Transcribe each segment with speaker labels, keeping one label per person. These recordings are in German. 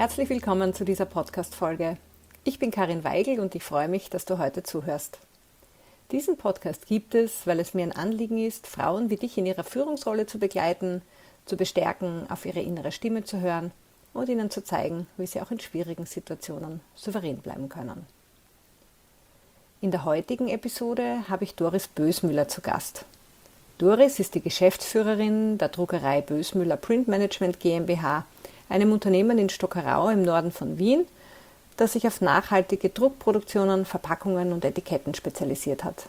Speaker 1: Herzlich willkommen zu dieser Podcast-Folge. Ich bin Karin Weigl und ich freue mich, dass du heute zuhörst. Diesen Podcast gibt es, weil es mir ein Anliegen ist, Frauen wie dich in ihrer Führungsrolle zu begleiten, zu bestärken, auf ihre innere Stimme zu hören und ihnen zu zeigen, wie sie auch in schwierigen Situationen souverän bleiben können. In der heutigen Episode habe ich Doris Bösmüller zu Gast. Doris ist die Geschäftsführerin der Druckerei Bösmüller Print Management GmbH, einem Unternehmen in Stockerau im Norden von Wien, das sich auf nachhaltige Druckproduktionen, Verpackungen und Etiketten spezialisiert hat.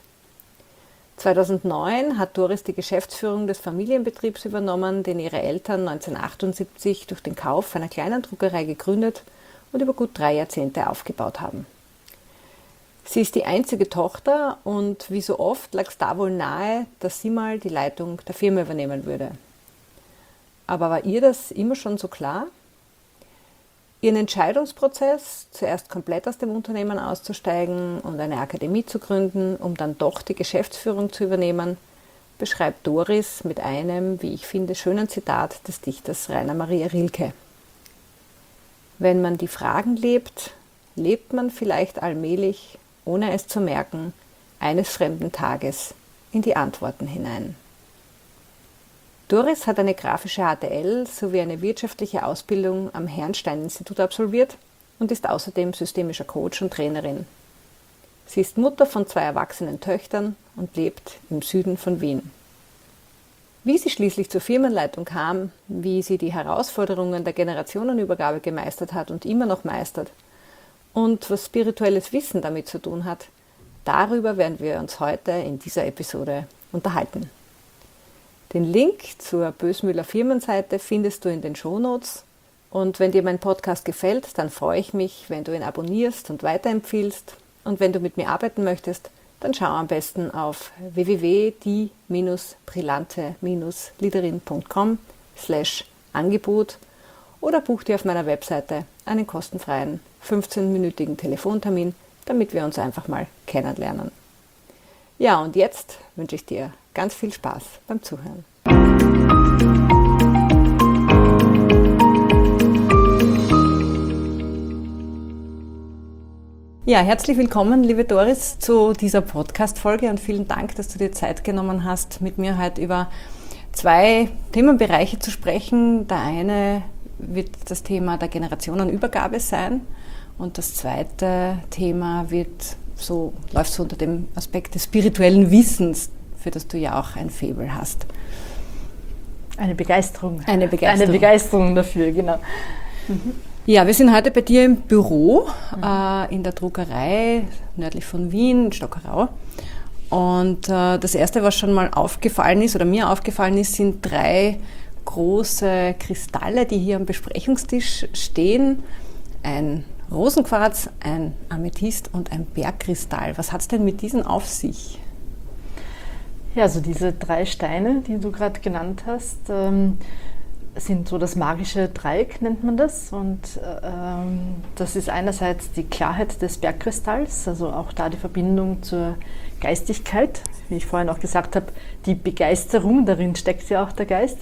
Speaker 1: 2009 hat Doris die Geschäftsführung des Familienbetriebs übernommen, den ihre Eltern 1978 durch den Kauf einer kleinen Druckerei gegründet und über gut 3 Jahrzehnte aufgebaut haben. Sie ist die einzige Tochter und wie so oft lag es da wohl nahe, dass sie mal die Leitung der Firma übernehmen würde. Aber war ihr das immer schon so klar? Ihren Entscheidungsprozess, zuerst komplett aus dem Unternehmen auszusteigen und eine Akademie zu gründen, um dann doch die Geschäftsführung zu übernehmen, beschreibt Doris mit einem, wie ich finde, schönen Zitat des Dichters Rainer Maria Rilke. Wenn man die Fragen lebt, lebt man vielleicht allmählich, ohne es zu merken, eines fremden Tages in die Antworten hinein. Doris hat eine grafische HTL sowie eine wirtschaftliche Ausbildung am Herrnstein-Institut absolviert und ist außerdem systemischer Coach und Trainerin. Sie ist Mutter von 2 erwachsenen Töchtern und lebt im Süden von Wien. Wie sie schließlich zur Firmenleitung kam, wie sie die Herausforderungen der Generationenübergabe gemeistert hat und immer noch meistert und was spirituelles Wissen damit zu tun hat, darüber werden wir uns heute in dieser Episode unterhalten. Den Link zur Bösmüller Firmenseite findest du in den Shownotes und wenn dir mein Podcast gefällt, dann freue ich mich, wenn du ihn abonnierst und weiterempfiehlst und wenn du mit mir arbeiten möchtest, dann schau am besten auf www.die-leaderin.com/Angebot oder buch dir auf meiner Webseite einen kostenfreien 15-minütigen Telefontermin, damit wir uns einfach mal kennenlernen. Ja, und jetzt wünsche ich dir ganz viel Spaß beim Zuhören. Ja, herzlich willkommen, liebe Doris, zu dieser Podcast-Folge und vielen Dank, dass du dir Zeit genommen hast, mit mir heute über 2 Themenbereiche zu sprechen. Der eine wird das Thema der Generationenübergabe sein und das zweite Thema läuft so unter dem Aspekt des spirituellen Wissens, für das du ja auch ein Faible hast.
Speaker 2: Eine Begeisterung.
Speaker 1: Eine
Speaker 2: Begeisterung dafür, genau.
Speaker 1: Mhm. Ja, wir sind heute bei dir im Büro in der Druckerei nördlich von Wien, in Stockerau. Und das Erste, was schon mal aufgefallen ist oder mir aufgefallen ist, sind 3 große Kristalle, die hier am Besprechungstisch stehen. Ein Rosenquarz, ein Amethyst und ein Bergkristall. Was hat es denn mit diesen auf sich?
Speaker 2: Ja, also diese 3 Steine, die du gerade genannt hast, sind so das magische Dreieck, nennt man das. Und das ist einerseits die Klarheit des Bergkristalls, also auch da die Verbindung zur Geistigkeit. Wie ich vorhin auch gesagt habe, die Begeisterung, darin steckt ja auch der Geist,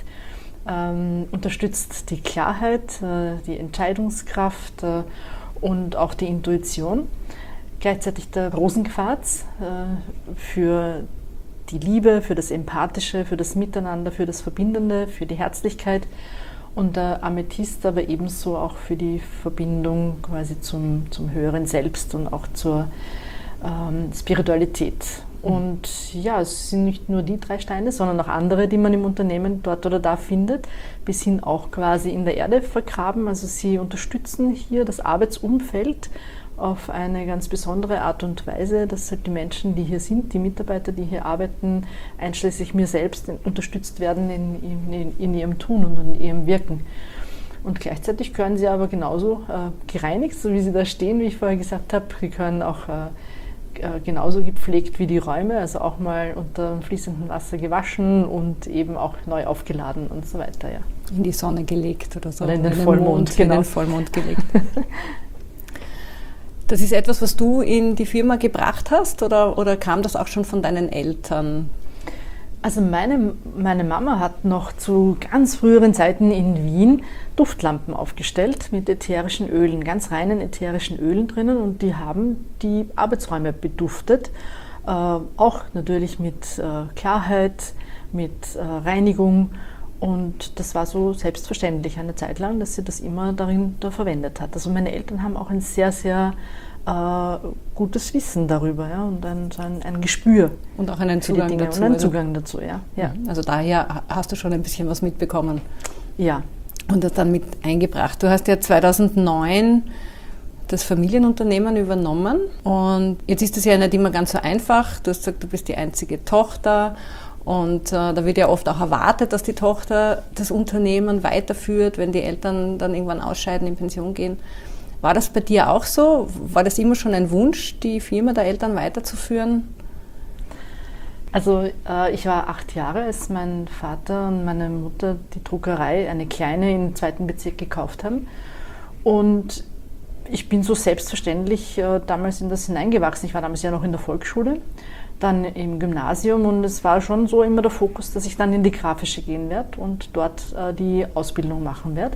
Speaker 2: unterstützt die Klarheit, die Entscheidungskraft und auch die Intuition. Gleichzeitig der Rosenquarz für die Liebe, für das Empathische, für das Miteinander, für das Verbindende, für die Herzlichkeit und der Amethyst aber ebenso auch für die Verbindung quasi zum höheren Selbst und auch zur Spiritualität. Und ja, es sind nicht nur die 3 Steine, sondern auch andere, die man im Unternehmen dort oder da findet, bis hin auch quasi in der Erde vergraben. Also sie unterstützen hier das Arbeitsumfeld auf eine ganz besondere Art und Weise, dass halt die Menschen, die hier sind, die Mitarbeiter, die hier arbeiten, einschließlich mir selbst, unterstützt werden in ihrem Tun und in ihrem Wirken. Und gleichzeitig gehören sie aber genauso gereinigt, so wie sie da stehen, wie ich vorher gesagt habe. Sie gehören auch genauso gepflegt wie die Räume, also auch mal unter fließendem Wasser gewaschen und eben auch neu aufgeladen und so weiter. Ja.
Speaker 1: In die Sonne gelegt oder so.
Speaker 2: Oder in den Vollmond,
Speaker 1: genau. In den Vollmond gelegt. Das ist etwas, was du in die Firma gebracht hast oder kam das auch schon von deinen Eltern?
Speaker 2: Also meine Mama hat noch zu ganz früheren Zeiten in Wien Duftlampen aufgestellt mit ätherischen Ölen, ganz reinen ätherischen Ölen drinnen, und die haben die Arbeitsräume beduftet. Auch natürlich mit Klarheit, mit Reinigung, und das war so selbstverständlich eine Zeit lang, dass sie das immer darin da verwendet hat. Also meine Eltern haben auch ein sehr, sehr gutes Wissen darüber, ja, und ein Gespür.
Speaker 1: Und auch einen
Speaker 2: für die
Speaker 1: Zugang
Speaker 2: Dinge
Speaker 1: dazu.
Speaker 2: und einen
Speaker 1: Also,
Speaker 2: Zugang dazu, ja. Ja.
Speaker 1: also daher hast du schon ein bisschen was mitbekommen
Speaker 2: Ja.
Speaker 1: und das dann mit eingebracht. Du hast ja 2009 das Familienunternehmen übernommen, und jetzt ist es ja nicht immer ganz so einfach. Du hast gesagt, du bist die einzige Tochter, und da wird ja oft auch erwartet, dass die Tochter das Unternehmen weiterführt, wenn die Eltern dann irgendwann ausscheiden, in Pension gehen. War das bei dir auch so? War das immer schon ein Wunsch, die Firma der Eltern weiterzuführen?
Speaker 2: Also ich war 8 Jahre, als mein Vater und meine Mutter die Druckerei, eine kleine, im 2. Bezirk gekauft haben. Und ich bin so selbstverständlich damals in das hineingewachsen. Ich war damals ja noch in der Volksschule, dann im Gymnasium, und es war schon so immer der Fokus, dass ich dann in die Grafische gehen werde und dort die Ausbildung machen werde.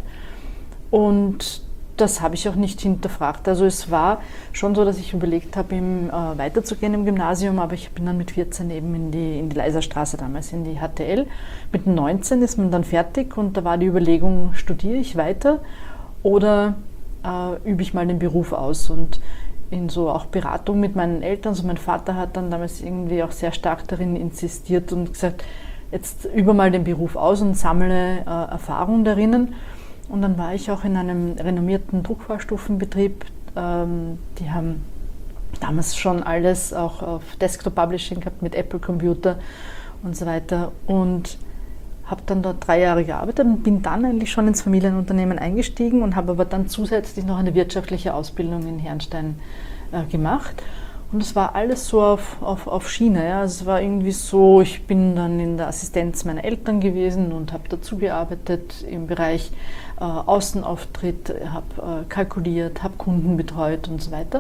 Speaker 2: Und das habe ich auch nicht hinterfragt. Also es war schon so, dass ich überlegt habe, weiterzugehen im Gymnasium, aber ich bin dann mit 14 eben in die Leiserstraße damals, in die HTL. Mit 19 ist man dann fertig, und da war die Überlegung, studiere ich weiter oder übe ich mal den Beruf aus. Und in so auch Beratung mit meinen Eltern, also mein Vater hat dann damals irgendwie auch sehr stark darin insistiert und gesagt, jetzt übe mal den Beruf aus und sammle Erfahrung darin. Und dann war ich auch in einem renommierten Druckvorstufenbetrieb. Die haben damals schon alles auch auf Desktop-Publishing gehabt mit Apple-Computer und so weiter. Und habe dann dort 3 Jahre gearbeitet und bin dann eigentlich schon ins Familienunternehmen eingestiegen und habe aber dann zusätzlich noch eine wirtschaftliche Ausbildung in Herrnstein gemacht. Und es war alles so auf Schiene. Ja. Also es war irgendwie so, ich bin dann in der Assistenz meiner Eltern gewesen und habe dazu gearbeitet im Bereich Außenauftritt, habe kalkuliert, habe Kunden betreut und so weiter.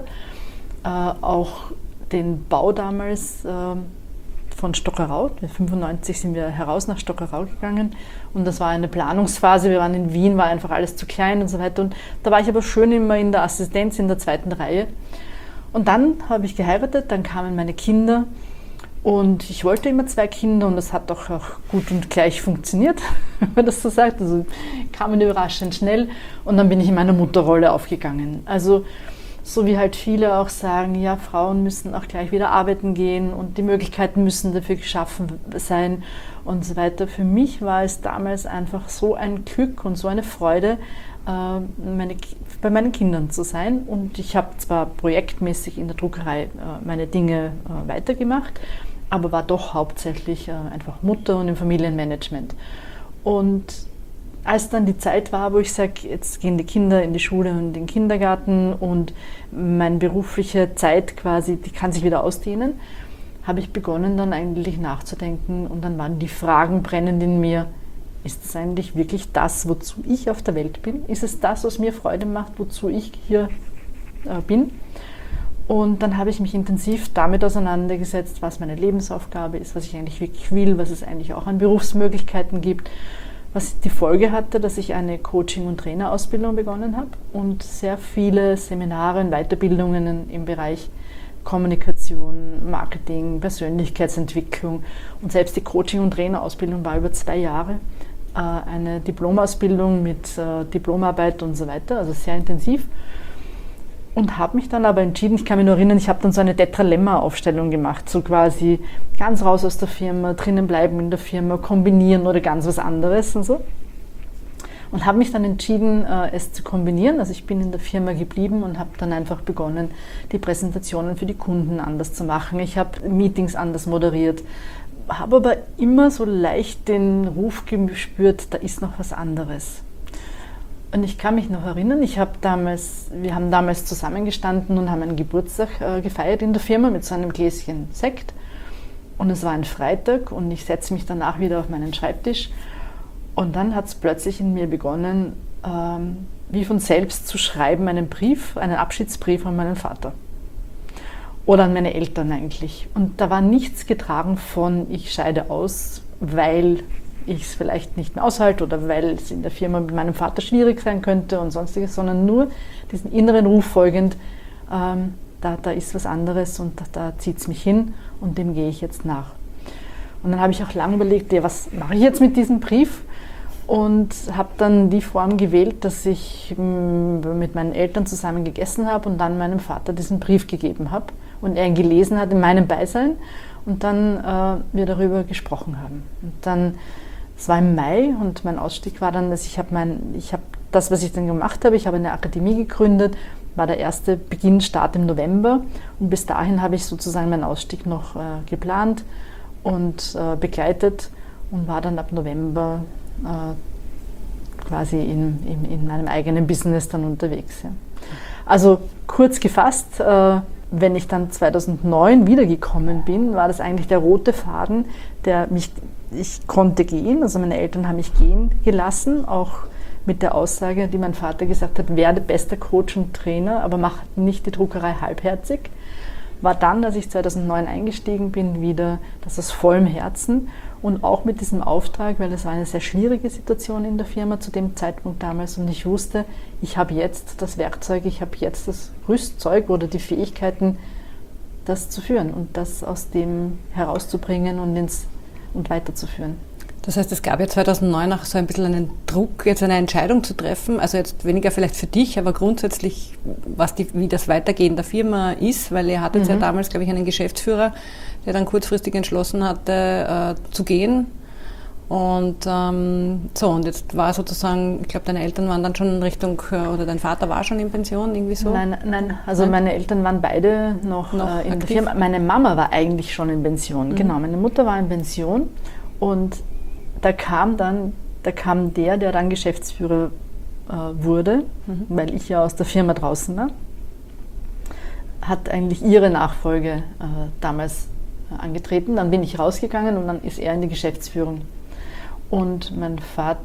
Speaker 2: Auch den Bau damals von Stockerau, 1995 sind wir heraus nach Stockerau gegangen, und das war eine Planungsphase, wir waren in Wien, war einfach alles zu klein und so weiter, und da war ich aber schön immer in der Assistenz in der 2. Reihe. Und dann habe ich geheiratet, dann kamen meine Kinder, und ich wollte immer 2 Kinder, und das hat auch gut und gleich funktioniert, wenn man das so sagt. Also kamen überraschend schnell, und dann bin ich in meiner Mutterrolle aufgegangen. Also so wie halt viele auch sagen, ja, Frauen müssen auch gleich wieder arbeiten gehen und die Möglichkeiten müssen dafür geschaffen sein und so weiter. Für mich war es damals einfach so ein Glück und so eine Freude, bei meinen Kindern zu sein. Und ich habe zwar projektmäßig in der Druckerei meine Dinge weitergemacht, aber war doch hauptsächlich einfach Mutter und im Familienmanagement. Und als dann die Zeit war, wo ich sage, jetzt gehen die Kinder in die Schule und in den Kindergarten und meine berufliche Zeit quasi, die kann sich wieder ausdehnen, habe ich begonnen dann eigentlich nachzudenken, und dann waren die Fragen brennend in mir. Ist es eigentlich wirklich das, wozu ich auf der Welt bin? Ist es das, was mir Freude macht, wozu ich hier bin? Und dann habe ich mich intensiv damit auseinandergesetzt, was meine Lebensaufgabe ist, was ich eigentlich wirklich will, was es eigentlich auch an Berufsmöglichkeiten gibt. Was die Folge hatte, dass ich eine Coaching- und Trainerausbildung begonnen habe und sehr viele Seminare und Weiterbildungen im Bereich Kommunikation, Marketing, Persönlichkeitsentwicklung, und selbst die Coaching- und Trainerausbildung war über 2 Jahre. Eine Diplomausbildung mit Diplomarbeit und so weiter, also sehr intensiv. Und habe mich dann aber entschieden, ich kann mich nur erinnern, ich habe dann so eine Tetralemma-Aufstellung gemacht, so quasi ganz raus aus der Firma, drinnen bleiben in der Firma, kombinieren oder ganz was anderes und so. Und habe mich dann entschieden, es zu kombinieren. Also ich bin in der Firma geblieben und habe dann einfach begonnen, die Präsentationen für die Kunden anders zu machen. Ich habe Meetings anders moderiert, habe aber immer so leicht den Ruf gespürt, da ist noch was anderes. Und ich kann mich noch erinnern, wir haben damals zusammengestanden und haben einen Geburtstag gefeiert in der Firma mit so einem Gläschen Sekt. Und es war ein Freitag, und ich setze mich danach wieder auf meinen Schreibtisch. Und dann hat es plötzlich in mir begonnen, wie von selbst zu schreiben, einen Abschiedsbrief an meinen Vater. oder an meine Eltern eigentlich. Und da war nichts getragen von, ich scheide aus, weil ich es vielleicht nicht mehr aushalte oder weil es in der Firma mit meinem Vater schwierig sein könnte und sonstiges, sondern nur diesen inneren Ruf folgend, da ist was anderes und da zieht es mich hin und dem gehe ich jetzt nach. Und dann habe ich auch lange überlegt, ja, was mache ich jetzt mit diesem Brief? Und habe dann die Form gewählt, dass ich mit meinen Eltern zusammen gegessen habe und dann meinem Vater diesen Brief gegeben habe und er ihn gelesen hat in meinem Beisein und dann wir darüber gesprochen haben. Und dann, es war im Mai und mein Ausstieg war dann, dass ich habe das, was ich dann gemacht habe, ich habe eine Akademie gegründet, war der erste Start im November und bis dahin habe ich sozusagen meinen Ausstieg noch geplant und begleitet und war dann ab November quasi in meinem eigenen Business dann unterwegs. Ja. Also kurz gefasst, wenn ich dann 2009 wiedergekommen bin, war das eigentlich der rote Faden, ich konnte gehen, also meine Eltern haben mich gehen gelassen, auch mit der Aussage, die mein Vater gesagt hat, werde bester Coach und Trainer, aber mach nicht die Druckerei halbherzig. War dann, als ich 2009 eingestiegen bin, wieder das aus vollem Herzen und auch mit diesem Auftrag, weil es war eine sehr schwierige Situation in der Firma zu dem Zeitpunkt damals und ich wusste, ich habe jetzt das Werkzeug, ich habe jetzt das Rüstzeug oder die Fähigkeiten, das zu führen und das aus dem herauszubringen und weiterzuführen.
Speaker 1: Das heißt, es gab ja 2009 auch so ein bisschen einen Druck, jetzt eine Entscheidung zu treffen, also jetzt weniger vielleicht für dich, aber grundsätzlich, wie das Weitergehen der Firma ist, weil ihr hattet ja damals, glaube ich, einen Geschäftsführer, der dann kurzfristig entschlossen hatte, zu gehen. Und und jetzt war sozusagen, ich glaube, deine Eltern waren dann schon in Richtung, oder dein Vater war schon in Pension, irgendwie so?
Speaker 2: Nein, also meine Eltern waren beide noch in aktiv? Der Firma. Meine Mama war eigentlich schon in Pension, genau, meine Mutter war in Pension und da kam der dann Geschäftsführer wurde, weil ich ja aus der Firma draußen war, hat eigentlich ihre Nachfolge damals angetreten. Dann bin ich rausgegangen und dann ist er in die Geschäftsführung. Und mein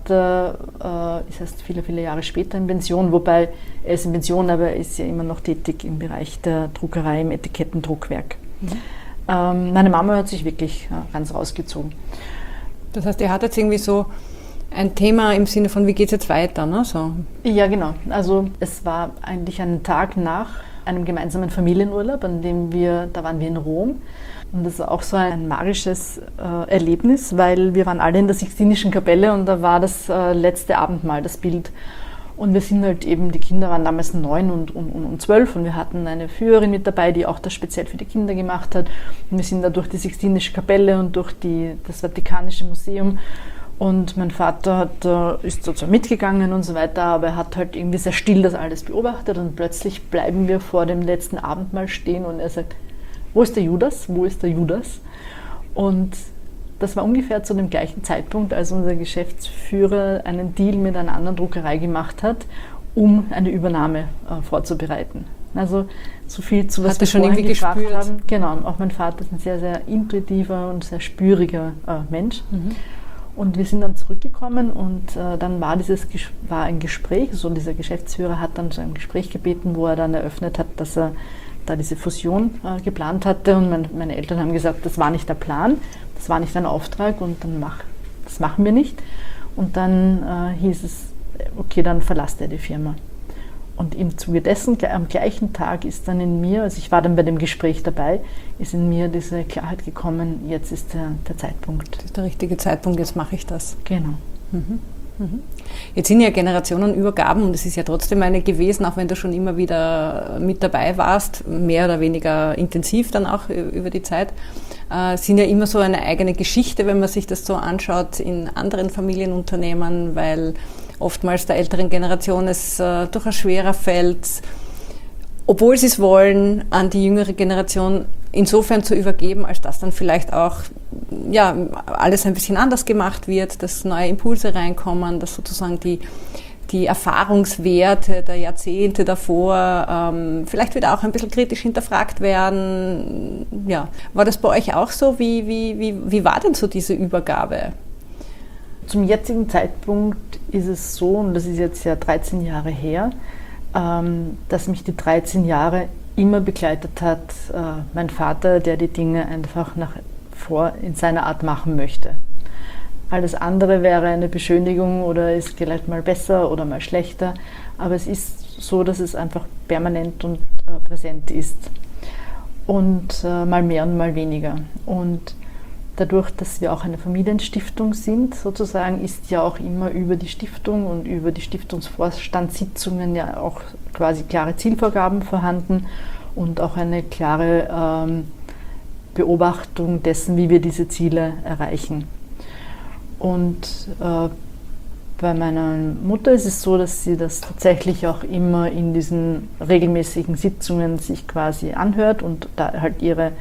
Speaker 2: Vater ist erst viele, viele Jahre später in Pension, wobei er ist in Pension, aber er ist ja immer noch tätig im Bereich der Druckerei, im Etikettendruckwerk. Meine Mama hat sich wirklich ganz rausgezogen.
Speaker 1: Das heißt, ihr hattet irgendwie so ein Thema im Sinne von, wie geht es jetzt weiter? Ne? So.
Speaker 2: Ja, genau. Also es war eigentlich ein Tag nach einem gemeinsamen Familienurlaub, da waren wir in Rom. Und das war auch so ein magisches Erlebnis, weil wir waren alle in der Sixtinischen Kapelle und da war das letzte Abendmahl, das Bild. Und wir sind halt eben, die Kinder waren damals 9 und 12 und wir hatten eine Führerin mit dabei, die auch das speziell für die Kinder gemacht hat. Und wir sind da durch die Sixtinische Kapelle und durch das Vatikanische Museum. Und mein Vater ist so mitgegangen und so weiter, aber er hat halt irgendwie sehr still das alles beobachtet und plötzlich bleiben wir vor dem letzten Abendmahl stehen und er sagt, wo ist der Judas? Wo ist der Judas? Und das war ungefähr zu dem gleichen Zeitpunkt, als unser Geschäftsführer einen Deal mit einer anderen Druckerei gemacht hat, um eine Übernahme vorzubereiten. Also so viel zu was wir schon irgendwie gefragt haben. Genau, auch mein Vater ist ein sehr, sehr intuitiver und sehr spüriger Mensch. Und wir sind dann zurückgekommen und dann war ein Gespräch, so dieser Geschäftsführer hat dann so ein Gespräch gebeten, wo er dann eröffnet hat, dass er da diese Fusion geplant hatte und meine Eltern haben gesagt, das war nicht der Plan, das war nicht ein Auftrag und das machen wir nicht. Und dann hieß es, okay, dann verlasst er die Firma. Und im Zuge dessen, am gleichen Tag ist dann in mir, also ich war dann bei dem Gespräch dabei, ist in mir diese Klarheit gekommen, jetzt ist der Zeitpunkt.
Speaker 1: Das ist der richtige Zeitpunkt, jetzt mache ich das.
Speaker 2: Genau.
Speaker 1: Jetzt sind ja Generationenübergaben und es ist ja trotzdem eine gewesen, auch wenn du schon immer wieder mit dabei warst, mehr oder weniger intensiv dann auch über die Zeit, sind ja immer so eine eigene Geschichte, wenn man sich das so anschaut in anderen Familienunternehmen, weil oftmals der älteren Generation es durchaus schwerer fällt, obwohl sie es wollen, an die jüngere Generation insofern zu übergeben, als dass dann vielleicht auch alles ein bisschen anders gemacht wird, dass neue Impulse reinkommen, dass sozusagen die Erfahrungswerte der Jahrzehnte davor vielleicht wieder auch ein bisschen kritisch hinterfragt werden. Ja. War das bei euch auch so? Wie war denn so diese Übergabe?
Speaker 2: Zum jetzigen Zeitpunkt ist es so, und das ist jetzt ja 13 Jahre her, dass mich die 13 Jahre immer begleitet hat, mein Vater, der die Dinge einfach in seiner Art machen möchte. Alles andere wäre eine Beschönigung oder ist vielleicht mal besser oder mal schlechter, aber es ist so, dass es einfach permanent und präsent ist und mal mehr und mal weniger. Und dadurch, dass wir auch eine Familienstiftung sind, sozusagen, ist ja auch immer über die Stiftung und über die Stiftungsvorstandssitzungen ja auch quasi klare Zielvorgaben vorhanden und auch eine klare Beobachtung dessen, wie wir diese Ziele erreichen. Und bei meiner Mutter ist es so, dass sie das tatsächlich auch immer in diesen regelmäßigen Sitzungen sich quasi anhört und da halt ihre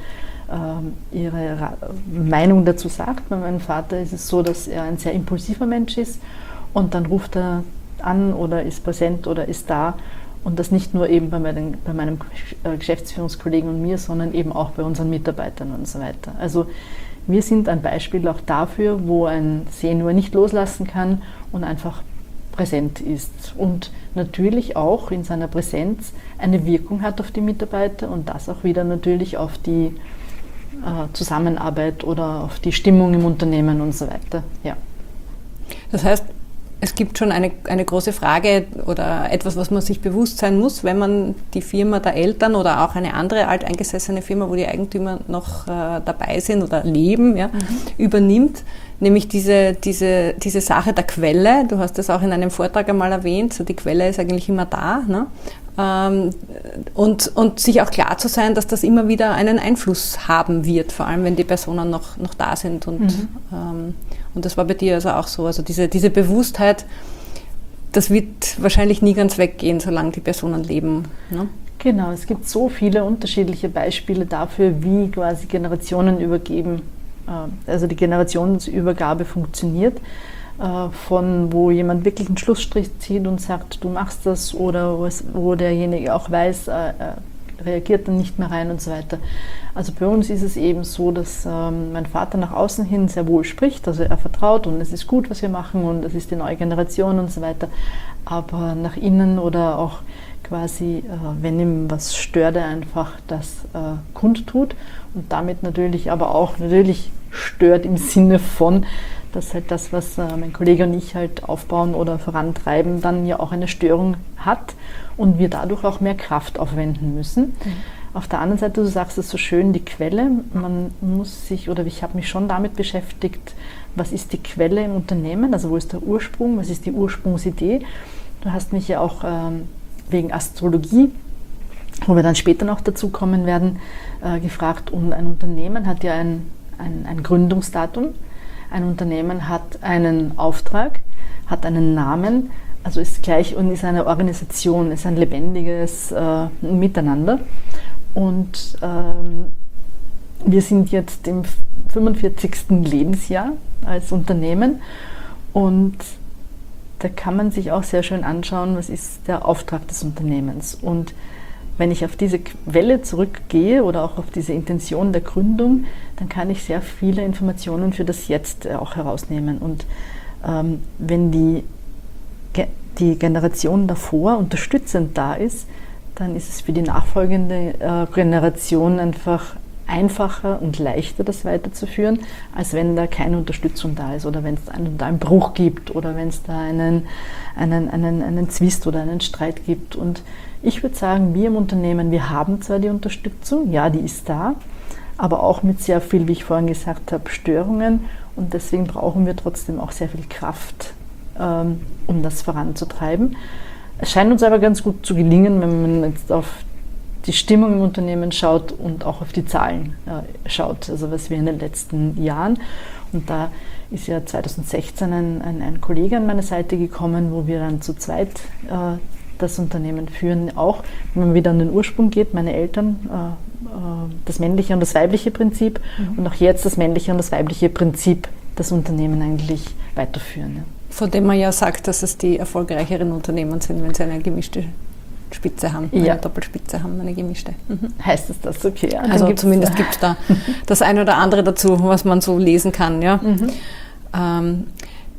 Speaker 2: Meinung dazu sagt. Bei meinem Vater ist es so, dass er ein sehr impulsiver Mensch ist und dann ruft er an oder ist präsent oder ist da und das nicht nur eben bei meinem Geschäftsführungskollegen und mir, sondern eben auch bei unseren Mitarbeitern und so weiter. Also wir sind ein Beispiel auch dafür, wo ein Senior nicht loslassen kann und einfach präsent ist und natürlich auch in seiner Präsenz eine Wirkung hat auf die Mitarbeiter und das auch wieder natürlich auf die Zusammenarbeit oder auf die Stimmung im Unternehmen und so weiter. Ja.
Speaker 1: Das heißt, es gibt schon eine große Frage oder etwas, was man sich bewusst sein muss, wenn man die Firma der Eltern oder auch eine andere alteingesessene Firma, wo die Eigentümer noch dabei sind oder leben, ja, übernimmt, nämlich diese Sache der Quelle. Du hast das auch in einem Vortrag einmal erwähnt, so die Quelle ist eigentlich immer da, ne? Und sich auch klar zu sein, dass das immer wieder einen Einfluss haben wird, vor allem wenn die Personen noch da sind. Und das war bei dir also auch so. Also diese Bewusstheit, das wird wahrscheinlich nie ganz weggehen, solange die Personen leben. Ne?
Speaker 2: Genau, es gibt so viele unterschiedliche Beispiele dafür, wie quasi Generationen übergeben, also die Generationsübergabe funktioniert. Von wo jemand wirklich einen Schlussstrich zieht und sagt, du machst das, oder wo derjenige auch weiß, reagiert dann nicht mehr rein und so weiter. Also bei uns ist es eben so, dass mein Vater nach außen hin sehr wohl spricht, also er vertraut und es ist gut, was wir machen und es ist die neue Generation und so weiter, aber nach innen oder auch quasi, wenn ihm was stört, er einfach das kundtut und damit natürlich aber auch stört im Sinne von, dass halt das, was mein Kollege und ich halt aufbauen oder vorantreiben, dann ja auch eine Störung hat und wir dadurch auch mehr Kraft aufwenden müssen. Auf der anderen Seite, du sagst es so schön, die Quelle, man muss sich, oder ich habe mich schon damit beschäftigt, was ist die Quelle im Unternehmen, also wo ist der Ursprung, was ist die Ursprungsidee. Du hast mich ja auch wegen Astrologie, wo wir dann später noch dazu kommen werden, gefragt, und ein Unternehmen hat ja ein Gründungsdatum. Ein Unternehmen hat einen Auftrag, hat einen Namen, also ist gleich und ist eine Organisation, ist ein lebendiges Miteinander. Und wir sind jetzt im 45. Lebensjahr als Unternehmen und da kann man sich auch sehr schön anschauen, was ist der Auftrag des Unternehmens. Und wenn ich auf diese Quelle zurückgehe oder auch auf diese Intention der Gründung, dann kann ich sehr viele Informationen für das Jetzt auch herausnehmen. Und wenn die Generation davor unterstützend da ist, dann ist es für die nachfolgende Generation einfach einfacher und leichter, das weiterzuführen, als wenn da keine Unterstützung da ist oder wenn es da einen Bruch gibt oder wenn es da einen Zwist oder einen Streit gibt. Und ich würde sagen, wir im Unternehmen, wir haben zwar die Unterstützung, ja, die ist da, aber auch mit sehr viel, wie ich vorhin gesagt habe, Störungen, und deswegen brauchen wir trotzdem auch sehr viel Kraft, um das voranzutreiben. Es scheint uns aber ganz gut zu gelingen, wenn man jetzt auf die Stimmung im Unternehmen schaut und auch auf die Zahlen schaut, also was wir in den letzten Jahren, und da ist ja 2016 ein Kollege an meine Seite gekommen, wo wir dann zu zweit das Unternehmen führen, auch wenn man wieder an den Ursprung geht, meine Eltern, das männliche und das weibliche Prinzip und auch jetzt das männliche und das weibliche Prinzip das Unternehmen eigentlich weiterführen. Ja.
Speaker 1: Von dem man ja sagt, dass es die erfolgreicheren Unternehmen sind, wenn sie eine gemischte Spitze haben, eine Doppelspitze haben, eine gemischte.
Speaker 2: Heißt es das? Okay. Ja,
Speaker 1: also zumindest gibt es da das eine oder andere dazu, was man so lesen kann. Ja.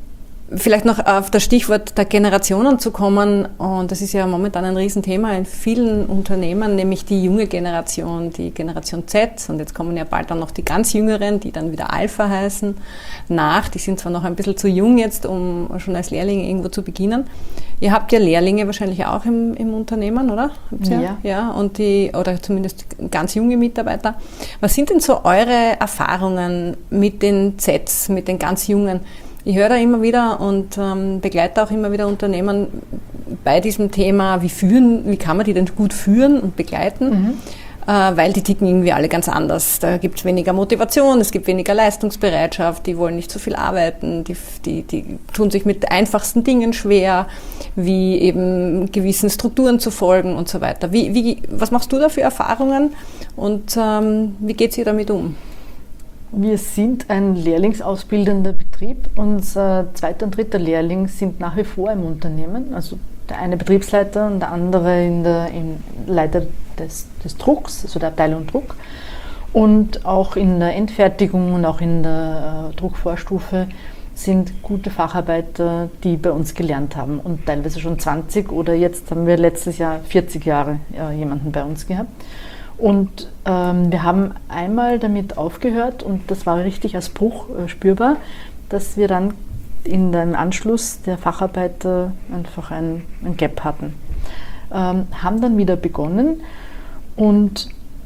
Speaker 1: Vielleicht noch auf das Stichwort der Generationen zu kommen, und das ist ja momentan ein Riesenthema in vielen Unternehmen, nämlich die junge Generation, die Generation Z, und jetzt kommen ja bald dann noch die ganz Jüngeren, die dann wieder Alpha heißen, nach. Die sind zwar noch ein bisschen zu jung jetzt, um schon als Lehrlinge irgendwo zu beginnen. Ihr habt ja Lehrlinge wahrscheinlich auch im Unternehmen, oder? Ja, und oder zumindest ganz junge Mitarbeiter. Was sind denn so eure Erfahrungen mit den Zs, mit den ganz Jungen? Ich höre da immer wieder und begleite auch immer wieder Unternehmen bei diesem Thema, wie kann man die denn gut führen und begleiten, weil die ticken irgendwie alle ganz anders. Da gibt es weniger Motivation, es gibt weniger Leistungsbereitschaft, die wollen nicht so viel arbeiten, die tun sich mit einfachsten Dingen schwer, wie eben gewissen Strukturen zu folgen und so weiter. Was machst du da für Erfahrungen und wie geht es ihr damit um?
Speaker 2: Wir sind ein lehrlingsausbildender Betrieb. Unser zweiter und dritter Lehrling sind nach wie vor im Unternehmen. Also der eine Betriebsleiter und der andere im Leiter des Drucks, also der Abteilung Druck. Und auch in der Endfertigung und auch in der Druckvorstufe sind gute Facharbeiter, die bei uns gelernt haben und teilweise schon 20 oder jetzt haben wir letztes Jahr 40 Jahre jemanden bei uns gehabt. Und wir haben einmal damit aufgehört und das war richtig als Bruch spürbar, dass wir dann in dem Anschluss der Facharbeiter einfach ein Gap hatten. Haben dann wieder begonnen und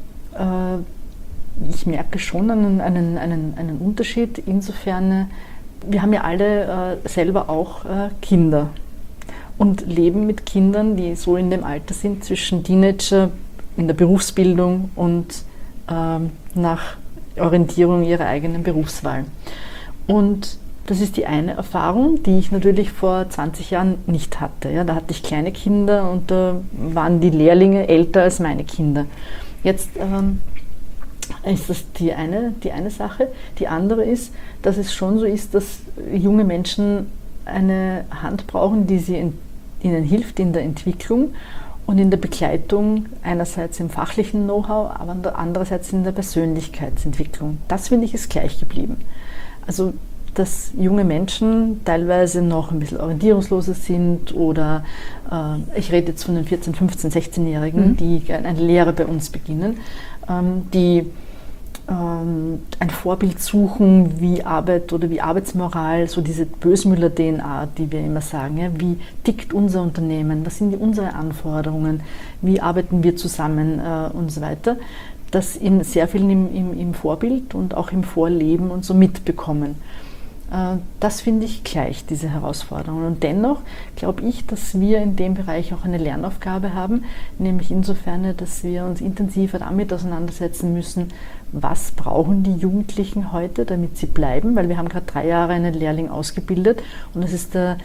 Speaker 2: ich merke schon einen Unterschied insofern, wir haben ja alle selber auch Kinder und leben mit Kindern, die so in dem Alter sind, zwischen Teenager in der Berufsbildung und nach Orientierung ihrer eigenen Berufswahl. Und das ist die eine Erfahrung, die ich natürlich vor 20 Jahren nicht hatte. Ja, da hatte ich kleine Kinder und da waren die Lehrlinge älter als meine Kinder. Jetzt ist das die eine Sache. Die andere ist, dass es schon so ist, dass junge Menschen eine Hand brauchen, die ihnen hilft in der Entwicklung und in der Begleitung, einerseits im fachlichen Know-how, aber andererseits in der Persönlichkeitsentwicklung. Das, finde ich, ist gleich geblieben. Also, dass junge Menschen teilweise noch ein bisschen orientierungsloser sind oder ich rede jetzt von den 14-, 15-, 16-Jährigen, die eine Lehre bei uns beginnen, die ein Vorbild suchen, wie Arbeit oder wie Arbeitsmoral, so diese Bösmüller-DNA, die wir immer sagen. Ja, wie tickt unser Unternehmen, was sind unsere Anforderungen, wie arbeiten wir zusammen und so weiter. Das in sehr viel im Vorbild und auch im Vorleben und so mitbekommen. Das finde ich gleich, diese Herausforderungen. Und dennoch glaube ich, dass wir in dem Bereich auch eine Lernaufgabe haben, nämlich insofern, dass wir uns intensiver damit auseinandersetzen müssen, was brauchen die Jugendlichen heute, damit sie bleiben, weil wir haben gerade 3 Jahre einen Lehrling ausgebildet und das ist der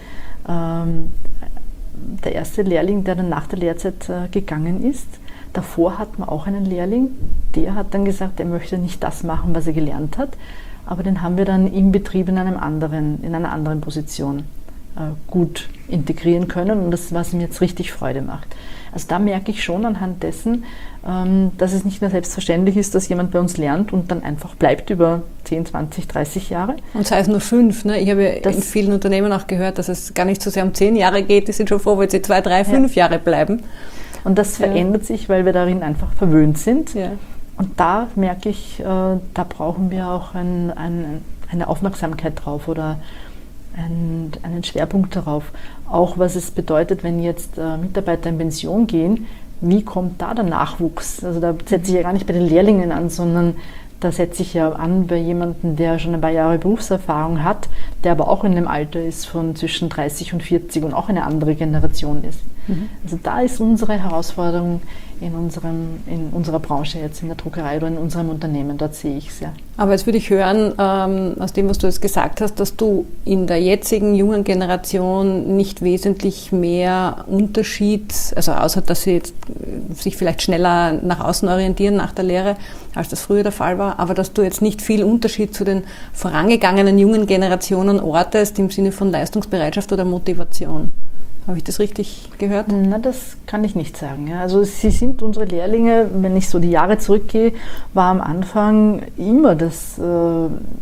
Speaker 2: erste Lehrling, der dann nach der Lehrzeit gegangen ist. Davor hatten wir auch einen Lehrling, der hat dann gesagt, er möchte nicht das machen, was er gelernt hat, aber den haben wir dann im Betrieb in einer anderen Position gut integrieren können und das, was mir jetzt richtig Freude macht. Also da merke ich schon anhand dessen, dass es nicht mehr selbstverständlich ist, dass jemand bei uns lernt und dann einfach bleibt über 10, 20, 30 Jahre.
Speaker 1: Und sei es nur 5. Ne? Ich habe in vielen Unternehmen auch gehört, dass es gar nicht so sehr um 10 Jahre geht, die sind schon froh, weil sie 2, 3, 5 Jahre bleiben.
Speaker 2: Und das verändert sich, weil wir darin einfach verwöhnt sind.
Speaker 1: Ja.
Speaker 2: Und da merke ich, da brauchen wir auch eine Aufmerksamkeit drauf oder einen Schwerpunkt darauf. Auch was es bedeutet, wenn jetzt Mitarbeiter in Pension gehen, wie kommt da der Nachwuchs? Also da setze ich ja gar nicht bei den Lehrlingen an, sondern da setze ich ja an bei jemandem, der schon ein paar Jahre Berufserfahrung hat, der aber auch in einem Alter ist von zwischen 30 und 40 und auch eine andere Generation ist. Also da ist unsere Herausforderung in unserer Branche jetzt, in der Druckerei oder in unserem Unternehmen, dort sehe ich es ja. Aber jetzt würde ich hören, aus dem, was du jetzt gesagt hast, dass du in der jetzigen jungen Generation nicht wesentlich mehr Unterschied, also außer dass sie jetzt sich vielleicht schneller nach außen orientieren nach der Lehre, als das früher der Fall war, aber dass du jetzt nicht viel Unterschied zu den vorangegangenen jungen Generationen ortest im Sinne von Leistungsbereitschaft oder Motivation. Habe ich das richtig gehört? Na, das kann ich nicht sagen. Ja. Also sie sind unsere Lehrlinge, wenn ich so die Jahre zurückgehe, war am Anfang immer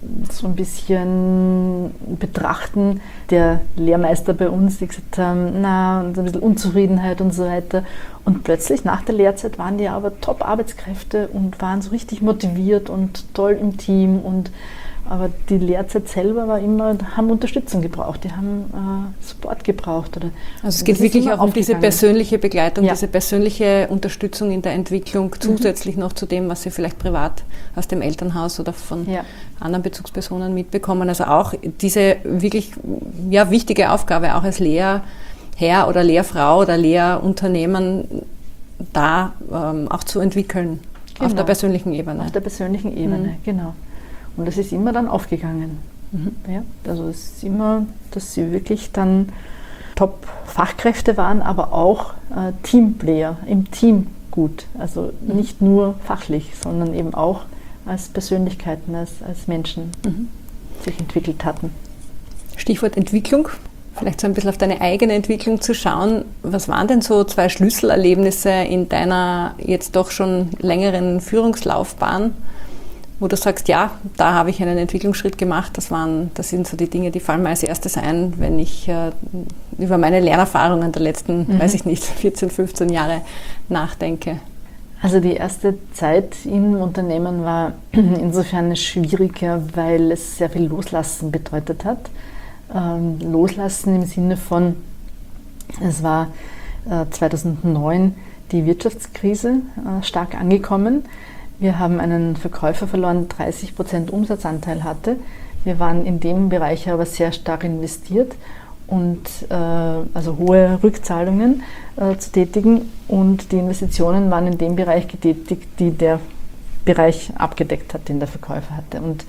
Speaker 2: so ein bisschen betrachten. Der Lehrmeister bei uns, die gesagt haben, und ein bisschen Unzufriedenheit und so weiter. Und plötzlich nach der Lehrzeit waren die aber Top-Arbeitskräfte und waren so richtig motiviert und toll im Team. Aber die Lehrzeit selber haben Unterstützung gebraucht, die haben Support gebraucht.
Speaker 1: Also es geht wirklich auch um diese persönliche Begleitung, diese persönliche Unterstützung in der Entwicklung, zusätzlich noch zu dem, was sie vielleicht privat aus dem Elternhaus oder von anderen Bezugspersonen mitbekommen. Also auch diese wirklich wichtige Aufgabe, auch als Lehrherr oder Lehrfrau oder Lehrunternehmen da auch zu entwickeln, auf der persönlichen Ebene.
Speaker 2: Auf der persönlichen Ebene, genau. Und das ist immer dann aufgegangen. Ja, also es ist immer, dass sie wirklich dann Top-Fachkräfte waren, aber auch Teamplayer, im Team gut. Also nicht nur fachlich, sondern eben auch als Persönlichkeiten, als Menschen sich entwickelt hatten.
Speaker 1: Stichwort Entwicklung. Vielleicht so ein bisschen auf deine eigene Entwicklung zu schauen. Was waren denn so 2 Schlüsselerlebnisse in deiner jetzt doch schon längeren Führungslaufbahn, wo du sagst, da habe ich einen Entwicklungsschritt gemacht, das sind so die Dinge, die fallen mir als erstes ein, wenn ich über meine Lernerfahrungen der letzten, 14, 15 Jahre nachdenke.
Speaker 2: Also die erste Zeit im Unternehmen war insofern schwieriger, weil es sehr viel Loslassen bedeutet hat. Loslassen im Sinne von, es war 2009 die Wirtschaftskrise stark angekommen. Wir haben einen Verkäufer verloren, der 30% Umsatzanteil hatte. Wir waren in dem Bereich aber sehr stark investiert und also hohe Rückzahlungen zu tätigen. Und die Investitionen waren in dem Bereich getätigt, die der Bereich abgedeckt hat, den der Verkäufer hatte. Und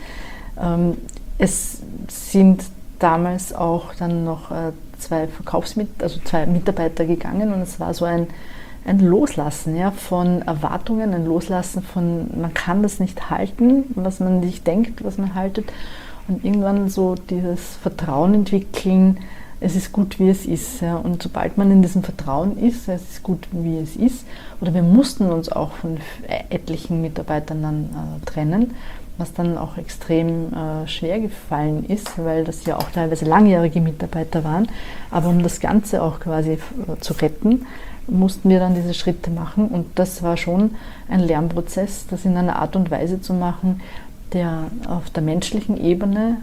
Speaker 2: es sind damals auch dann noch 2 Mitarbeiter gegangen und es war so ein Loslassen von Erwartungen, ein Loslassen von, man kann das nicht halten, was man nicht denkt, was man haltet. Und irgendwann so dieses Vertrauen entwickeln, es ist gut, wie es ist. Ja. Und sobald man in diesem Vertrauen ist, es ist gut, wie es ist, oder wir mussten uns auch von etlichen Mitarbeitern dann trennen, was dann auch extrem schwer gefallen ist, weil das ja auch teilweise langjährige Mitarbeiter waren. Aber um das Ganze auch quasi zu retten, mussten wir dann diese Schritte machen und das war schon ein Lernprozess, das in einer Art und Weise zu machen, der auf der menschlichen Ebene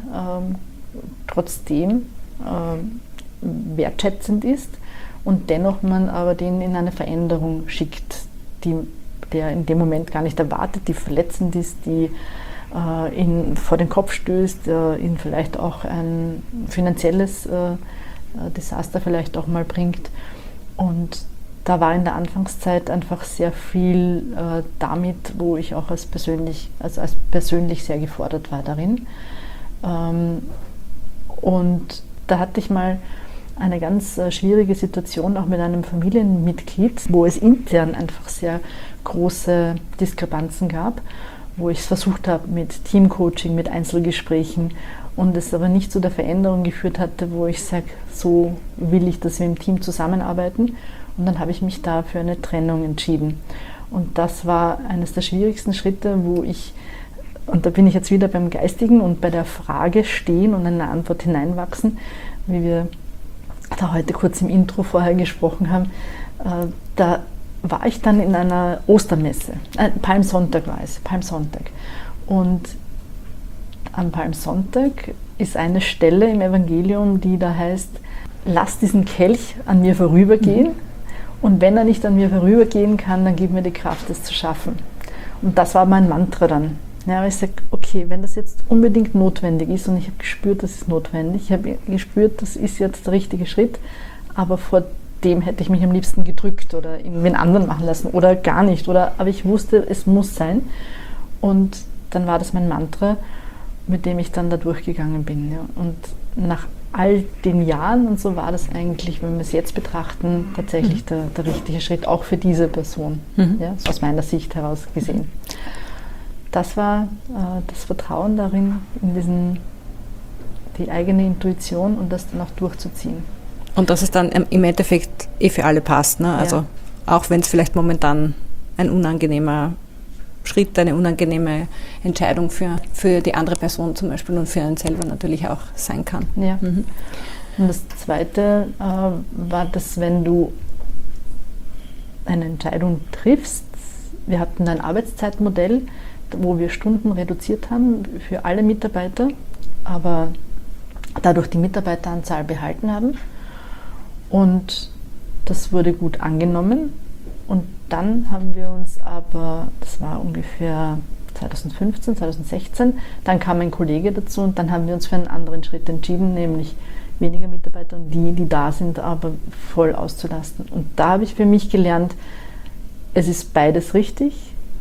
Speaker 2: trotzdem wertschätzend ist und dennoch man aber den in eine Veränderung schickt, der in dem Moment gar nicht erwartet, die verletzend ist, die ihn vor den Kopf stößt, ihn vielleicht auch ein finanzielles Desaster vielleicht auch mal bringt. Und da war in der Anfangszeit einfach sehr viel damit, wo ich auch als persönlich sehr gefordert war darin. Und da hatte ich mal eine ganz schwierige Situation auch mit einem Familienmitglied, wo es intern einfach sehr große Diskrepanzen gab, wo ich es versucht habe mit Teamcoaching, mit Einzelgesprächen und es aber nicht zu der Veränderung geführt hatte, wo ich sage, so will ich, dass wir im Team zusammenarbeiten. Und dann habe ich mich da für eine Trennung entschieden. Und das war eines der schwierigsten Schritte, und da bin ich jetzt wieder beim Geistigen und bei der Frage stehen und in eine Antwort hineinwachsen, wie wir da heute kurz im Intro vorher gesprochen haben. Da war ich dann in einer Ostermesse, Palmsonntag war es, Palmsonntag. Und am Palmsonntag ist eine Stelle im Evangelium, die da heißt, lass diesen Kelch an mir vorübergehen und wenn er nicht an mir vorübergehen kann, dann gib mir die Kraft, es zu schaffen. Und das war mein Mantra dann. Ja, ich sage, okay, wenn das jetzt unbedingt notwendig ist und ich habe gespürt, das ist notwendig, ich habe gespürt, das ist jetzt der richtige Schritt, aber vor dem hätte ich mich am liebsten gedrückt oder irgendwen anderen machen lassen oder gar nicht. Aber ich wusste, es muss sein. Und dann war das mein Mantra, mit dem ich dann da durchgegangen bin. Ja. Und nach all den Jahren und so war das eigentlich, wenn wir es jetzt betrachten, tatsächlich der richtige Schritt, auch für diese Person, ja, aus meiner Sicht heraus gesehen. Das war das Vertrauen darin, die eigene Intuition und das dann auch durchzuziehen.
Speaker 1: Und dass es dann im Endeffekt für alle passt. Ne? Also auch wenn es vielleicht momentan ein unangenehmer Schritt, eine unangenehme Entscheidung für die andere Person zum Beispiel und für einen selber natürlich auch sein kann.
Speaker 2: Ja. Und das Zweite war, dass wenn du eine Entscheidung triffst, wir hatten ein Arbeitszeitmodell, wo wir Stunden reduziert haben für alle Mitarbeiter, aber dadurch die Mitarbeiteranzahl behalten haben. Und das wurde gut angenommen. Und dann haben wir uns aber, das war ungefähr 2015, 2016, dann kam ein Kollege dazu und dann haben wir uns für einen anderen Schritt entschieden, nämlich weniger Mitarbeiter und die da sind, aber voll auszulasten. Und da habe ich für mich gelernt, es ist beides richtig,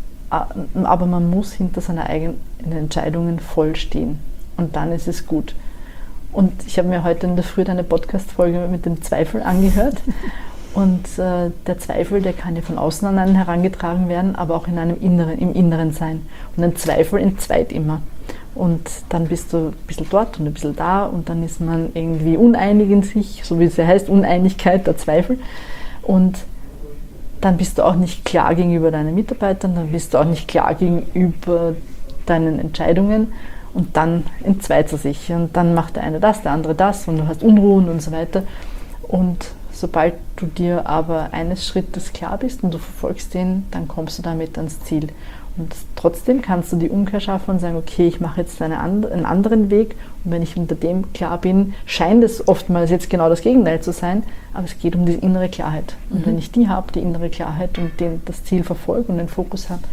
Speaker 2: aber man muss hinter seinen eigenen Entscheidungen voll stehen. Und dann ist es gut. Und ich habe mir heute in der Früh eine Podcast-Folge mit dem Zweifel angehört. Und der Zweifel, der kann ja von außen an einen herangetragen werden, aber auch im Inneren sein. Und ein Zweifel entzweit immer. Und dann bist du ein bisschen dort und ein bisschen da und dann ist man irgendwie uneinig in sich, so wie es ja heißt, Uneinigkeit, der Zweifel. Und dann bist du auch nicht klar gegenüber deinen Mitarbeitern, dann bist du auch nicht klar gegenüber deinen Entscheidungen und dann entzweit es sich. Und dann macht der eine das, der andere das und du hast Unruhen und so weiter. Und sobald du dir aber eines Schrittes klar bist und du verfolgst den, dann kommst du damit ans Ziel. Und trotzdem kannst du die Umkehr schaffen und sagen, okay, ich mache jetzt einen anderen Weg und wenn ich unter dem klar bin, scheint es oftmals jetzt genau das Gegenteil zu sein, aber es geht um die innere Klarheit. Und wenn ich die habe, die innere Klarheit und das Ziel verfolge und den Fokus habe,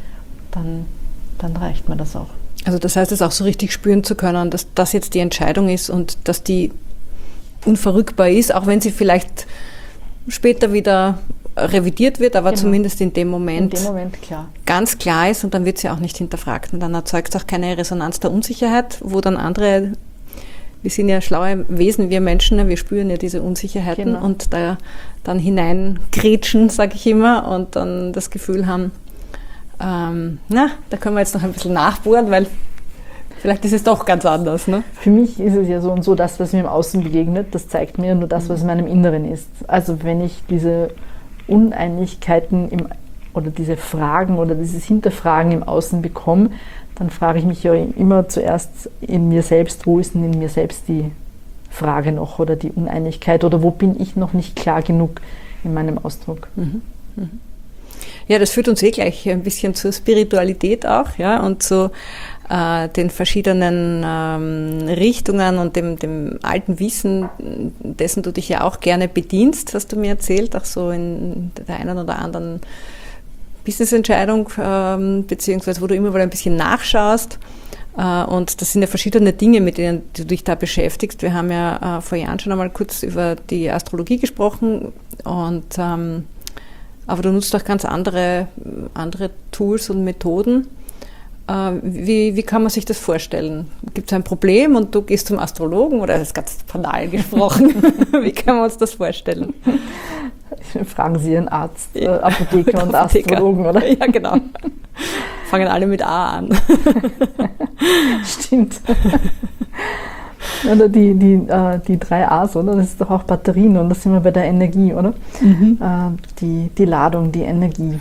Speaker 2: dann reicht mir das auch.
Speaker 1: Also das heißt, es auch so richtig spüren zu können, dass das jetzt die Entscheidung ist und dass die unverrückbar ist, auch wenn sie vielleicht später wieder revidiert wird, aber zumindest in dem Moment
Speaker 2: klar.
Speaker 1: Ganz klar ist und dann wird sie auch nicht hinterfragt. Und dann erzeugt es auch keine Resonanz der Unsicherheit, wo dann andere, wir sind ja schlaue Wesen, wir Menschen, wir spüren ja diese Unsicherheiten und da dann hineingrätschen, sage ich immer, und dann das Gefühl haben, da können wir jetzt noch ein bisschen nachbohren, weil vielleicht ist es doch ganz anders. Ne?
Speaker 2: Für mich ist es ja so und so, das, was mir im Außen begegnet, das zeigt mir nur das, was in meinem Inneren ist. Also wenn ich diese Uneinigkeiten oder diese Fragen oder dieses Hinterfragen im Außen bekomme, dann frage ich mich ja immer zuerst in mir selbst, wo ist denn in mir selbst die Frage noch oder die Uneinigkeit oder wo bin ich noch nicht klar genug in meinem Ausdruck.
Speaker 1: Ja, das führt uns gleich ein bisschen zur Spiritualität auch, ja, und zu den verschiedenen Richtungen und dem alten Wissen, dessen du dich ja auch gerne bedienst, hast du mir erzählt, auch so in der einen oder anderen Business-Entscheidung, beziehungsweise wo du immer mal ein bisschen nachschaust. Und das sind ja verschiedene Dinge, mit denen du dich da beschäftigst. Wir haben ja vor Jahren schon einmal kurz über die Astrologie gesprochen, aber du nutzt auch ganz andere Tools und Methoden. Wie kann man sich das vorstellen? Gibt es ein Problem und du gehst zum Astrologen oder das ist ganz banal gesprochen? Wie kann man uns das vorstellen?
Speaker 2: Fragen Sie Ihren Arzt, Apotheker und Astrologen, oder?
Speaker 1: Ja, genau. Fangen alle mit A an.
Speaker 2: Stimmt. Oder die 3 A's, oder? Das ist doch auch Batterien und das sind wir bei der Energie, oder? Die Ladung, die Energie.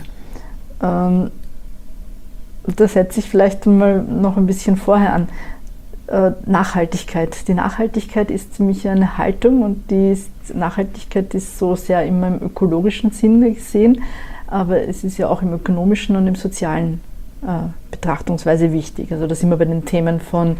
Speaker 2: Das setze ich vielleicht mal noch ein bisschen vorher an. Nachhaltigkeit. Die Nachhaltigkeit ist für mich eine Haltung und Nachhaltigkeit ist so sehr immer im ökologischen Sinne gesehen, aber es ist ja auch im ökonomischen und im sozialen Betrachtungsweise wichtig. Also da sind wir bei den Themen von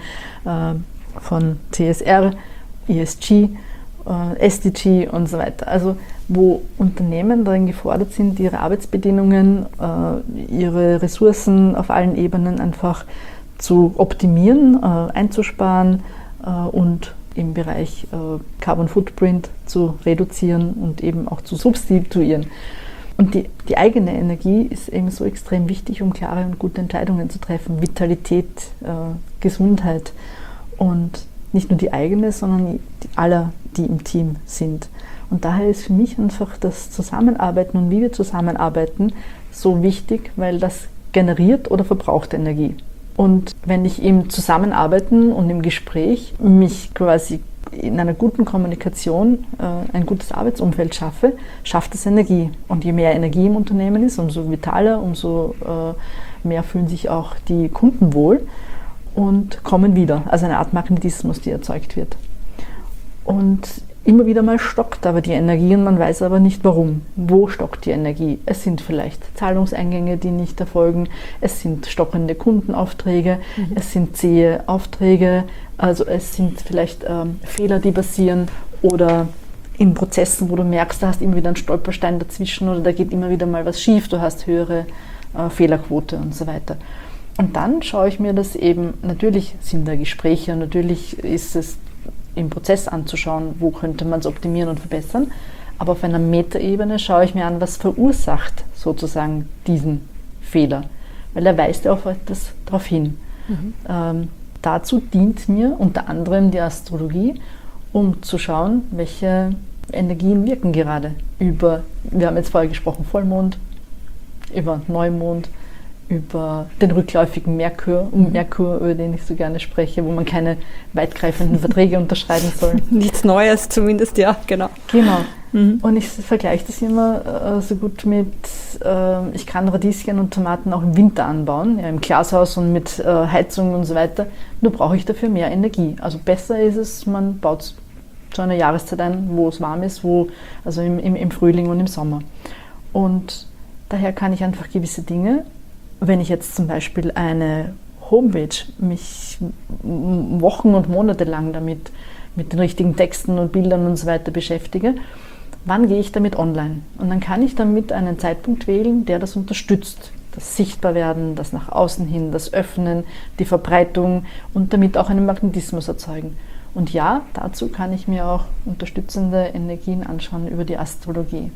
Speaker 2: CSR, ESG, SDG und so weiter. Also wo Unternehmen darin gefordert sind, ihre Arbeitsbedingungen, ihre Ressourcen auf allen Ebenen einfach zu optimieren, einzusparen und im Bereich Carbon Footprint zu reduzieren und eben auch zu substituieren. Und die eigene Energie ist eben so extrem wichtig, um klare und gute Entscheidungen zu treffen. Vitalität, Gesundheit und nicht nur die eigene, sondern aller, die im Team sind. Und daher ist für mich einfach das Zusammenarbeiten und wie wir zusammenarbeiten so wichtig, weil das generiert oder verbraucht Energie. Und wenn ich im Zusammenarbeiten und im Gespräch mich quasi in einer guten Kommunikation ein gutes Arbeitsumfeld schaffe, schafft es Energie. Und je mehr Energie im Unternehmen ist, umso vitaler, umso mehr fühlen sich auch die Kunden wohl und kommen wieder. Also eine Art Magnetismus, die erzeugt wird. Und immer wieder mal stockt aber die Energie und man weiß aber nicht warum. Wo stockt die Energie? Es sind vielleicht Zahlungseingänge, die nicht erfolgen, es sind stockende Kundenaufträge, es sind zähe Aufträge, also es sind vielleicht Fehler, die passieren oder in Prozessen, wo du merkst, da hast immer wieder einen Stolperstein dazwischen oder da geht immer wieder mal was schief, du hast höhere Fehlerquote und so weiter. Und dann schaue ich mir das eben, natürlich sind da Gespräche, natürlich ist es im Prozess anzuschauen, wo könnte man es optimieren und verbessern. Aber auf einer Metaebene schaue ich mir an, was verursacht sozusagen diesen Fehler. Weil er weist ja auf etwas darauf hin. Dazu dient mir unter anderem die Astrologie, um zu schauen, welche Energien wirken gerade wir haben jetzt vorher gesprochen, Vollmond, über Neumond, über den rückläufigen Merkur, über den ich so gerne spreche, wo man keine weitgreifenden Verträge unterschreiben soll.
Speaker 1: Nichts Neues zumindest, ja, genau.
Speaker 2: Genau. Und ich vergleiche das immer so gut mit, ich kann Radieschen und Tomaten auch im Winter anbauen, ja, im Glashaus und mit Heizung und so weiter, nur brauche ich dafür mehr Energie. Also besser ist es, man baut es zu einer Jahreszeit ein, wo es warm ist, also im Frühling und im Sommer. Und daher kann ich einfach gewisse Dinge, wenn ich jetzt zum Beispiel eine Homepage mich Wochen und Monate lang damit mit den richtigen Texten und Bildern und so weiter beschäftige, wann gehe ich damit online? Und dann kann ich damit einen Zeitpunkt wählen, der das unterstützt. Das Sichtbarwerden, das nach außen hin, das Öffnen, die Verbreitung und damit auch einen Magnetismus erzeugen. Und ja, dazu kann ich mir auch unterstützende Energien anschauen über die Astrologie.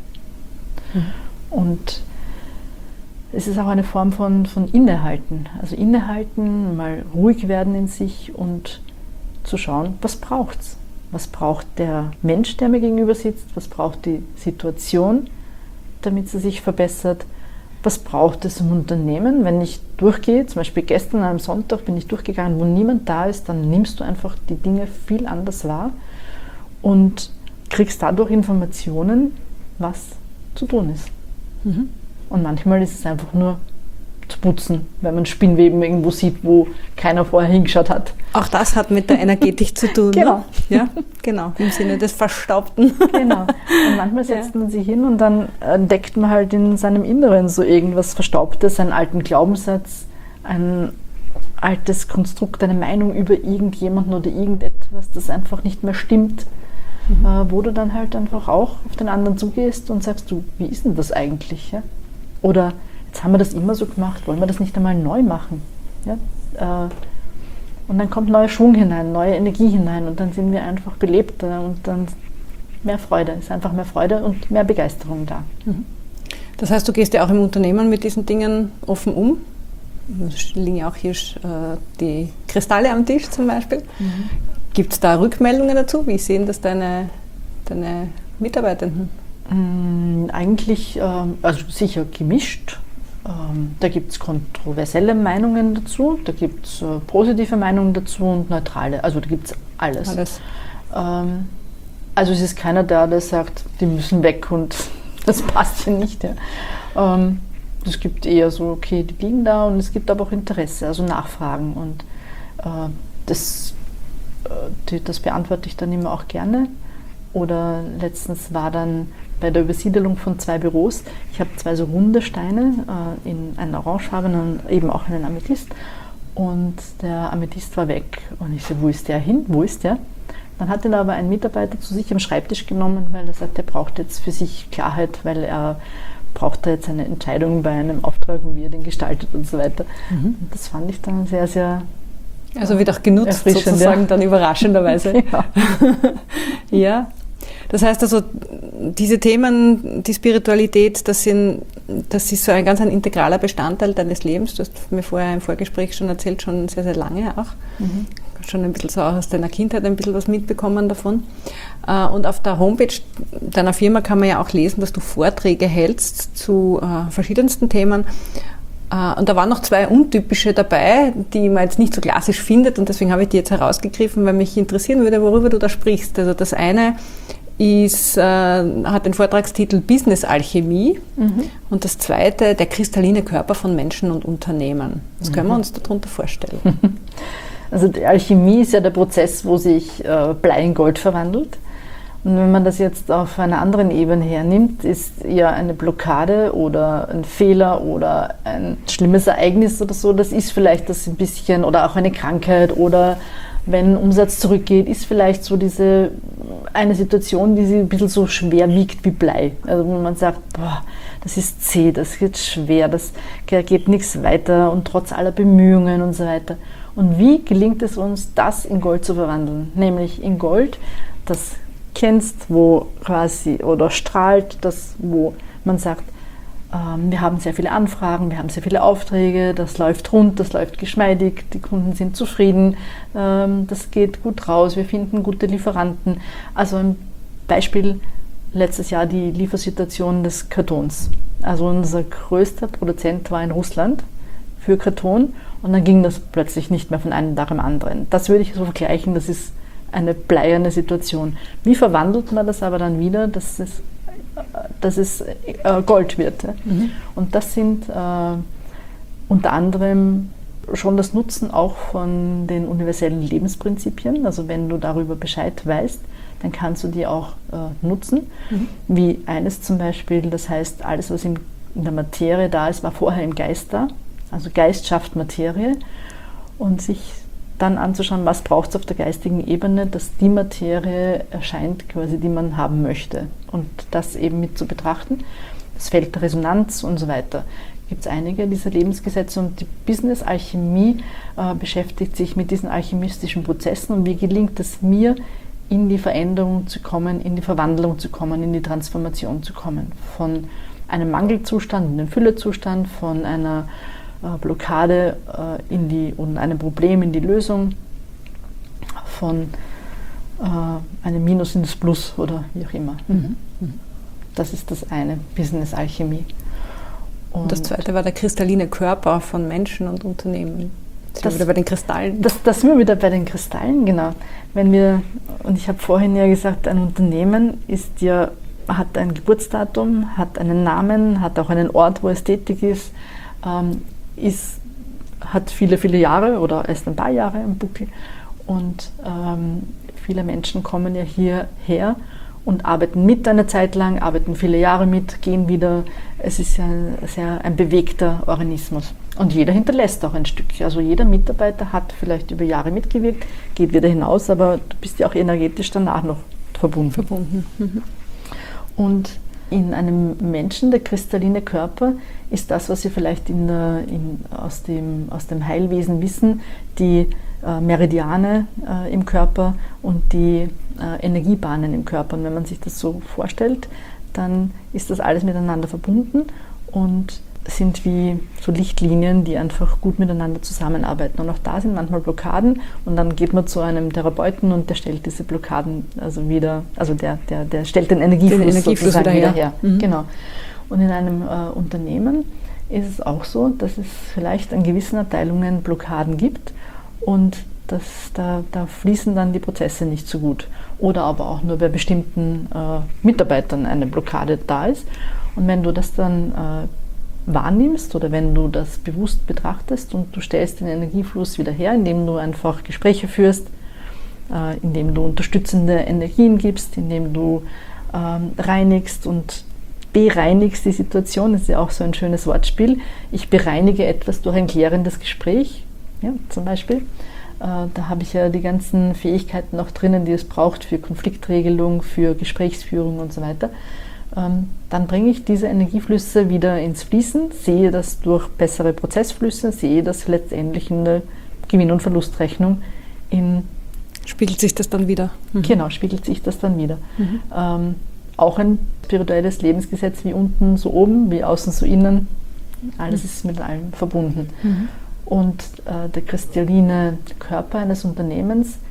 Speaker 2: Und es ist auch eine Form von Innehalten. Also innehalten, mal ruhig werden in sich und zu schauen, was braucht's? Was braucht der Mensch, der mir gegenüber sitzt? Was braucht die Situation, damit sie sich verbessert? Was braucht es im Unternehmen? Wenn ich durchgehe, zum Beispiel gestern am Sonntag bin ich durchgegangen, wo niemand da ist, dann nimmst du einfach die Dinge viel anders wahr und kriegst dadurch Informationen, was zu tun ist. Und manchmal ist es einfach nur zu putzen, wenn man Spinnweben irgendwo sieht, wo keiner vorher hingeschaut hat.
Speaker 1: Auch das hat mit der Energetik zu tun.
Speaker 2: Genau.
Speaker 1: Ne? Ja, genau, im Sinne des Verstaubten.
Speaker 2: Genau. Und manchmal setzt man sich hin und dann entdeckt man halt in seinem Inneren so irgendwas Verstaubtes, einen alten Glaubenssatz, ein altes Konstrukt, eine Meinung über irgendjemanden oder irgendetwas, das einfach nicht mehr stimmt, wo du dann halt einfach auch auf den anderen zugehst und sagst, du, wie ist denn das eigentlich? Ja? Oder jetzt haben wir das immer so gemacht, wollen wir das nicht einmal neu machen? Ja? Und dann kommt neuer Schwung hinein, neue Energie hinein und dann sind wir einfach belebter und dann mehr Freude, ist einfach mehr Freude und mehr Begeisterung da.
Speaker 1: Das heißt, du gehst ja auch im Unternehmen mit diesen Dingen offen um. Es liegen ja auch hier die Kristalle am Tisch zum Beispiel. Gibt es da Rückmeldungen dazu? Wie sehen das deine Mitarbeitenden?
Speaker 2: Eigentlich, also sicher gemischt. Da gibt es kontroversielle Meinungen dazu, da gibt es positive Meinungen dazu und neutrale. Also da gibt es alles. Also es ist keiner da, der sagt, die müssen weg und das passt ja nicht. Ja. Es gibt eher so, okay, die liegen da und es gibt aber auch Interesse, also Nachfragen. Und das beantworte ich dann immer auch gerne. Oder letztens war dann bei der Übersiedelung von 2 Büros, ich habe 2 so runde Steine in einen orangefarbenen und eben auch einen Amethyst. Und der Amethyst war weg. Und ich so, wo ist der hin? Wo ist der? Dann hat ihn aber ein Mitarbeiter zu sich am Schreibtisch genommen, weil er sagt, er braucht jetzt für sich Klarheit, weil er braucht da jetzt eine Entscheidung bei einem Auftrag und wie er den gestaltet und so weiter. Und das fand ich dann sehr, sehr
Speaker 1: also wird auch genutzt sozusagen, dann überraschenderweise. Ja. Ja. Das heißt also, diese Themen, die Spiritualität, das ist so ein ganz integraler Bestandteil deines Lebens. Du hast mir vorher im Vorgespräch schon erzählt, schon sehr, sehr lange auch. Schon ein bisschen so auch aus deiner Kindheit ein bisschen was mitbekommen davon. Und auf der Homepage deiner Firma kann man ja auch lesen, dass du Vorträge hältst zu verschiedensten Themen. Und da waren noch zwei untypische dabei, die man jetzt nicht so klassisch findet und deswegen habe ich die jetzt herausgegriffen, weil mich interessieren würde, worüber du da sprichst. Also das eine hat den Vortragstitel Business Alchemie und das zweite der kristalline Körper von Menschen und Unternehmen. Was können wir uns darunter vorstellen?
Speaker 2: Also die Alchemie ist ja der Prozess, wo sich Blei in Gold verwandelt. Und wenn man das jetzt auf einer anderen Ebene hernimmt, ist ja eine Blockade oder ein Fehler oder ein schlimmes Ereignis oder so, das ist vielleicht das ein bisschen, oder auch eine Krankheit oder wenn Umsatz zurückgeht, ist vielleicht so diese eine Situation, die sich ein bisschen so schwer wiegt wie Blei. Also wenn man sagt, boah, das ist zäh, das wird schwer, das geht nichts weiter und trotz aller Bemühungen und so weiter. Und wie gelingt es uns, das in Gold zu verwandeln? Nämlich in Gold, das kennst, wo quasi oder strahlt, das, wo man sagt, wir haben sehr viele Anfragen, wir haben sehr viele Aufträge, das läuft rund, das läuft geschmeidig, die Kunden sind zufrieden, das geht gut raus, wir finden gute Lieferanten. Also ein Beispiel, letztes Jahr die Liefersituation des Kartons. Also unser größter Produzent war in Russland für Karton und dann ging das plötzlich nicht mehr von einem Tag am anderen. Das würde ich so vergleichen, das ist eine bleierne Situation. Wie verwandelt man das aber dann wieder, dass es Gold wird? Und das sind unter anderem schon das Nutzen auch von den universellen Lebensprinzipien. Also wenn du darüber Bescheid weißt, dann kannst du die auch nutzen. Wie eines zum Beispiel, das heißt, alles, was in der Materie da ist, war vorher im Geist da. Also Geist schafft Materie und sich dann anzuschauen, was braucht es auf der geistigen Ebene, dass die Materie erscheint, quasi, die man haben möchte. Und das eben mit zu betrachten. Das Feld der Resonanz und so weiter. Gibt es einige dieser Lebensgesetze und die Business-Alchemie beschäftigt sich mit diesen alchemistischen Prozessen und wie gelingt es mir, in die Veränderung zu kommen, in die Verwandlung zu kommen, in die Transformation zu kommen. Von einem Mangelzustand in den Füllezustand, von einer Blockade und einem Problem in die Lösung, von einem Minus in das Plus oder wie auch immer. Das ist das eine, Business-Alchemie.
Speaker 1: Und das zweite war der kristalline Körper von Menschen und Unternehmen. Das wieder bei den Kristallen.
Speaker 2: Das sind wir wieder bei den Kristallen, genau. Und ich habe vorhin ja gesagt, ein Unternehmen hat ein Geburtsdatum, hat einen Namen, hat auch einen Ort, wo es tätig ist, hat viele, viele Jahre oder erst ein paar Jahre im Buckel. Und viele Menschen kommen ja hierher und arbeiten mit eine Zeit lang, arbeiten viele Jahre mit, gehen wieder. Es ist ja ein bewegter Organismus. Und jeder hinterlässt auch ein Stück. Also jeder Mitarbeiter hat vielleicht über Jahre mitgewirkt, geht wieder hinaus, aber du bist ja auch energetisch danach noch verbunden. Und in einem Menschen, der kristalline Körper, ist das, was wir vielleicht aus dem Heilwesen wissen, die Meridiane im Körper und die Energiebahnen im Körper. Und wenn man sich das so vorstellt, dann ist das alles miteinander verbunden und sind wie so Lichtlinien, die einfach gut miteinander zusammenarbeiten. Und auch da sind manchmal Blockaden und dann geht man zu einem Therapeuten und der stellt diese Blockaden also wieder, also der stellt den Energiefluss wieder her. Genau. Und in einem Unternehmen ist es auch so, dass es vielleicht an gewissen Abteilungen Blockaden gibt und da fließen dann die Prozesse nicht so gut. Oder aber auch nur bei bestimmten Mitarbeitern eine Blockade da ist. Und wenn du das dann wahrnimmst oder wenn du das bewusst betrachtest und du stellst den Energiefluss wieder her, indem du einfach Gespräche führst, indem du unterstützende Energien gibst, indem du reinigst und bereinigst die Situation, das ist ja auch so ein schönes Wortspiel. Ich bereinige etwas durch ein klärendes Gespräch, ja, zum Beispiel. Da habe ich ja die ganzen Fähigkeiten noch drinnen, die es braucht für Konfliktregelung, für Gesprächsführung und so weiter. Dann bringe ich diese Energieflüsse wieder ins Fließen, sehe das durch bessere Prozessflüsse, sehe das letztendlich in der Gewinn- und Verlustrechnung.
Speaker 1: Spiegelt sich das dann wieder?
Speaker 2: Genau, spiegelt sich das dann wieder. Auch ein spirituelles Lebensgesetz, wie unten so oben, wie außen so innen. Alles ist mit allem verbunden. Und der kristalline Körper eines Unternehmens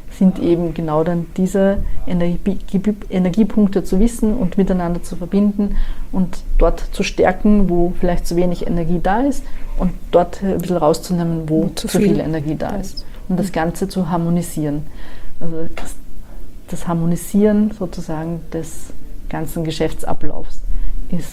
Speaker 2: sind eben genau dann diese Energiepunkte zu wissen und miteinander zu verbinden und dort zu stärken, wo vielleicht zu wenig Energie da ist und dort ein bisschen rauszunehmen, wo zu viel Energie da ist. Und das Ganze zu harmonisieren. Also das Harmonisieren sozusagen des ganzen Geschäftsablaufs ist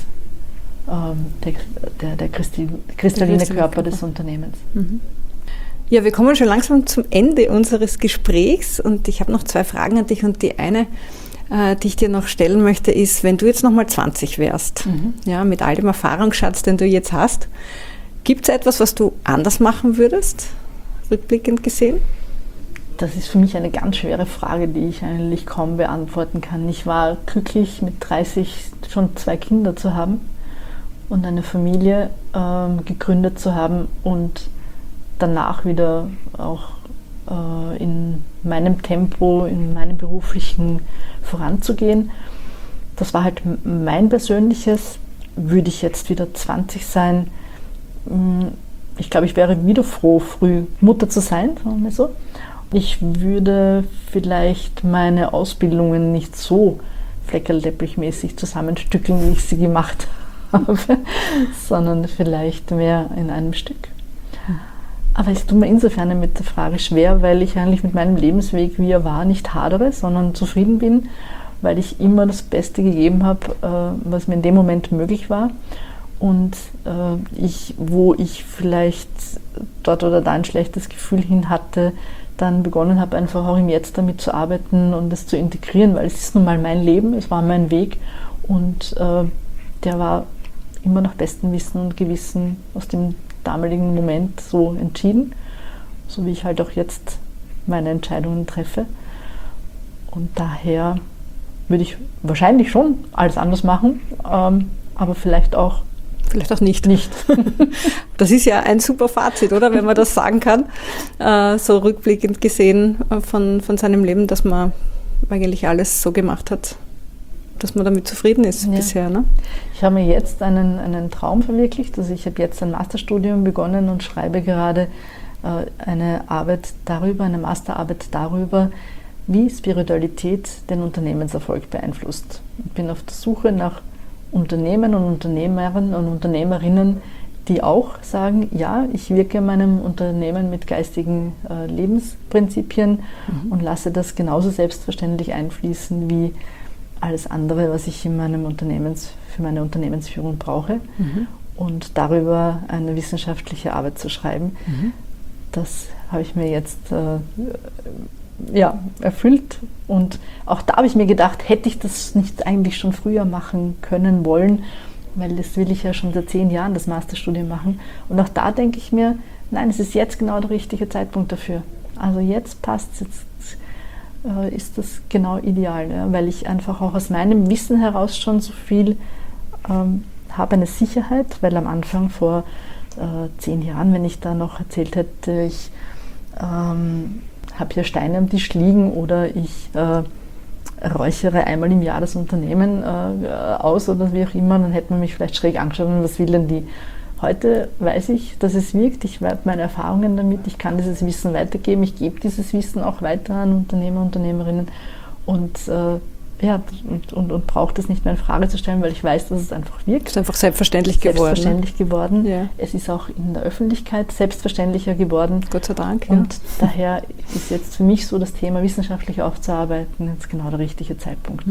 Speaker 2: der kristalline Körper des Unternehmens.
Speaker 1: Mhm. Ja, wir kommen schon langsam zum Ende unseres Gesprächs und ich habe noch 2 Fragen an dich und die eine, die ich dir noch stellen möchte, ist, wenn du jetzt nochmal 20 wärst, ja, mit all dem Erfahrungsschatz, den du jetzt hast, gibt es etwas, was du anders machen würdest, rückblickend gesehen?
Speaker 2: Das ist für mich eine ganz schwere Frage, die ich eigentlich kaum beantworten kann. Ich war glücklich, mit 30 schon 2 Kinder zu haben und eine Familie gegründet zu haben und danach wieder auch in meinem Tempo, in meinem beruflichen voranzugehen. Das war halt mein persönliches. Würde ich jetzt wieder 20 sein, ich glaube, ich wäre wieder froh, früh Mutter zu sein, sagen wir so. Ich würde vielleicht meine Ausbildungen nicht so fleckerlteppichmäßig zusammenstückeln, wie ich sie gemacht habe, sondern vielleicht mehr in einem Stück. Aber es tut mir insofern mit der Frage schwer, weil ich eigentlich mit meinem Lebensweg, wie er war, nicht hadere, sondern zufrieden bin, weil ich immer das Beste gegeben habe, was mir in dem Moment möglich war. Und wo ich vielleicht dort oder da ein schlechtes Gefühl hin hatte, dann begonnen habe, einfach auch im Jetzt damit zu arbeiten und das zu integrieren, weil es ist nun mal mein Leben, es war mein Weg und der war immer nach bestem Wissen und Gewissen aus dem damaligen Moment so entschieden, so wie ich halt auch jetzt meine Entscheidungen treffe. Und daher würde ich wahrscheinlich schon alles anders machen, aber vielleicht auch nicht.
Speaker 1: Das ist ja ein super Fazit, oder? Wenn man das sagen kann, so rückblickend gesehen von seinem Leben, dass man eigentlich alles so gemacht hat, dass man damit zufrieden ist bisher. Ne?
Speaker 2: Ich habe mir jetzt einen Traum verwirklicht. Also ich habe jetzt ein Masterstudium begonnen und schreibe gerade eine Masterarbeit darüber, wie Spiritualität den Unternehmenserfolg beeinflusst. Ich bin auf der Suche nach Unternehmen und Unternehmerinnen und Unternehmerinnen, die auch sagen, ja, ich wirke in meinem Unternehmen mit geistigen Lebensprinzipien und lasse das genauso selbstverständlich einfließen wie alles andere, was ich in für meine Unternehmensführung brauche. Und darüber eine wissenschaftliche Arbeit zu schreiben. Das habe ich mir jetzt erfüllt. Und auch da habe ich mir gedacht, hätte ich das nicht eigentlich schon früher machen können wollen, weil das will ich ja schon seit 10 Jahren, das Masterstudium machen. Und auch da denke ich mir, nein, es ist jetzt genau der richtige Zeitpunkt dafür. Also jetzt passt es, jetzt ist das genau ideal, ja, weil ich einfach auch aus meinem Wissen heraus schon so viel habe, eine Sicherheit, weil am Anfang vor 10 Jahren, wenn ich da noch erzählt hätte, ich habe hier Steine am Tisch liegen oder ich räuchere einmal im Jahr das Unternehmen aus oder wie auch immer, dann hätte man mich vielleicht schräg angeschaut und was will denn die? Heute weiß ich, dass es wirkt, ich habe meine Erfahrungen damit, ich kann dieses Wissen weitergeben, ich gebe dieses Wissen auch weiter an Unternehmer, Unternehmerinnen und brauche das nicht mehr in Frage zu stellen, weil ich weiß, dass es einfach wirkt.
Speaker 1: Es ist einfach selbstverständlich geworden.
Speaker 2: Ja. Es ist auch in der Öffentlichkeit selbstverständlicher geworden.
Speaker 1: Gott sei Dank.
Speaker 2: Und daher ist jetzt für mich so das Thema wissenschaftlich aufzuarbeiten jetzt genau der richtige Zeitpunkt.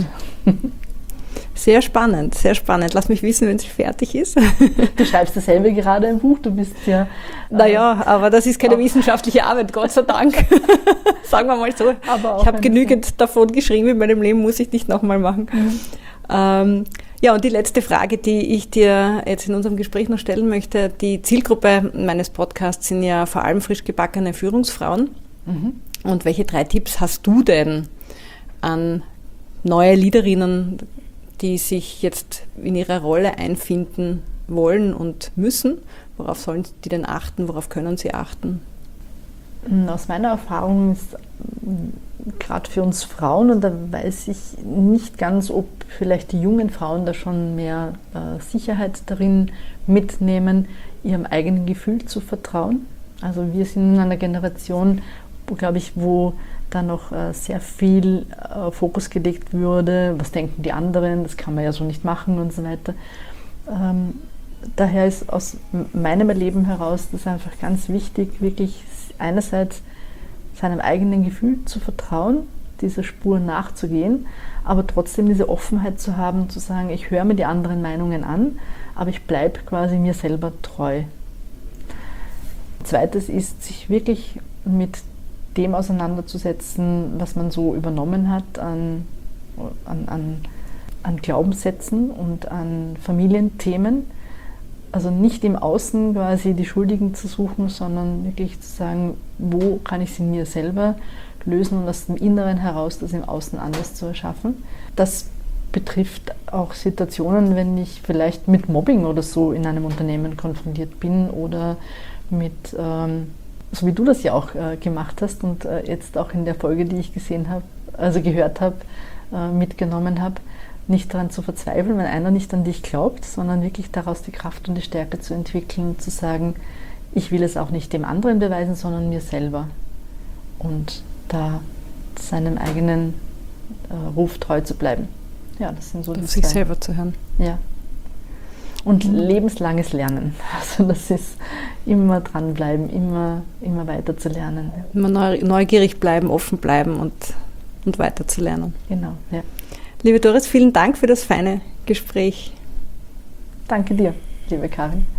Speaker 1: Sehr spannend, sehr spannend. Lass mich wissen, wenn es fertig ist.
Speaker 2: Du schreibst dasselbe gerade ein Buch, du bist ja...
Speaker 1: Naja, aber das ist keine wissenschaftliche Arbeit, Gott sei Dank. Sagen wir mal so. Ich habe genügend davon geschrieben, in meinem Leben muss ich nicht nochmal machen. Und die letzte Frage, die ich dir jetzt in unserem Gespräch noch stellen möchte. Die Zielgruppe meines Podcasts sind ja vor allem frisch gebackene Führungsfrauen. Und welche 3 Tipps hast du denn an neue Leaderinnen, die sich jetzt in ihrer Rolle einfinden wollen und müssen? Worauf sollen die denn achten? Worauf können sie achten?
Speaker 2: Aus meiner Erfahrung ist gerade für uns Frauen, und da weiß ich nicht ganz, ob vielleicht die jungen Frauen da schon mehr Sicherheit darin mitnehmen, ihrem eigenen Gefühl zu vertrauen. Also wir sind in einer Generation, glaube ich, wo da noch sehr viel Fokus gelegt würde, was denken die anderen, das kann man ja so nicht machen und so weiter. Daher ist aus meinem Erleben heraus das einfach ganz wichtig, wirklich einerseits seinem eigenen Gefühl zu vertrauen, dieser Spur nachzugehen, aber trotzdem diese Offenheit zu haben, zu sagen, ich höre mir die anderen Meinungen an, aber ich bleibe quasi mir selber treu. Zweites ist, sich wirklich mit dem auseinanderzusetzen, was man so übernommen hat an Glaubenssätzen und an Familienthemen. Also nicht im Außen quasi die Schuldigen zu suchen, sondern wirklich zu sagen, wo kann ich sie in mir selber lösen und aus dem Inneren heraus das im Außen anders zu erschaffen. Das betrifft auch Situationen, wenn ich vielleicht mit Mobbing oder so in einem Unternehmen konfrontiert bin oder mit, so wie du das ja auch gemacht hast und jetzt auch in der Folge, die ich gesehen habe, also gehört habe, mitgenommen habe, nicht daran zu verzweifeln, wenn einer nicht an dich glaubt, sondern wirklich daraus die Kraft und die Stärke zu entwickeln und zu sagen, ich will es auch nicht dem anderen beweisen, sondern mir selber. Und da seinem eigenen Ruf treu zu bleiben. Ja, das sind so die
Speaker 1: auf sich selber zu hören.
Speaker 2: Ja. Und lebenslanges Lernen. Also das ist immer dranbleiben, immer weiter zu lernen.
Speaker 1: Immer neugierig bleiben, offen bleiben und weiter zu lernen.
Speaker 2: Genau, ja.
Speaker 1: Liebe Doris, vielen Dank für das feine Gespräch.
Speaker 2: Danke dir, liebe Karin.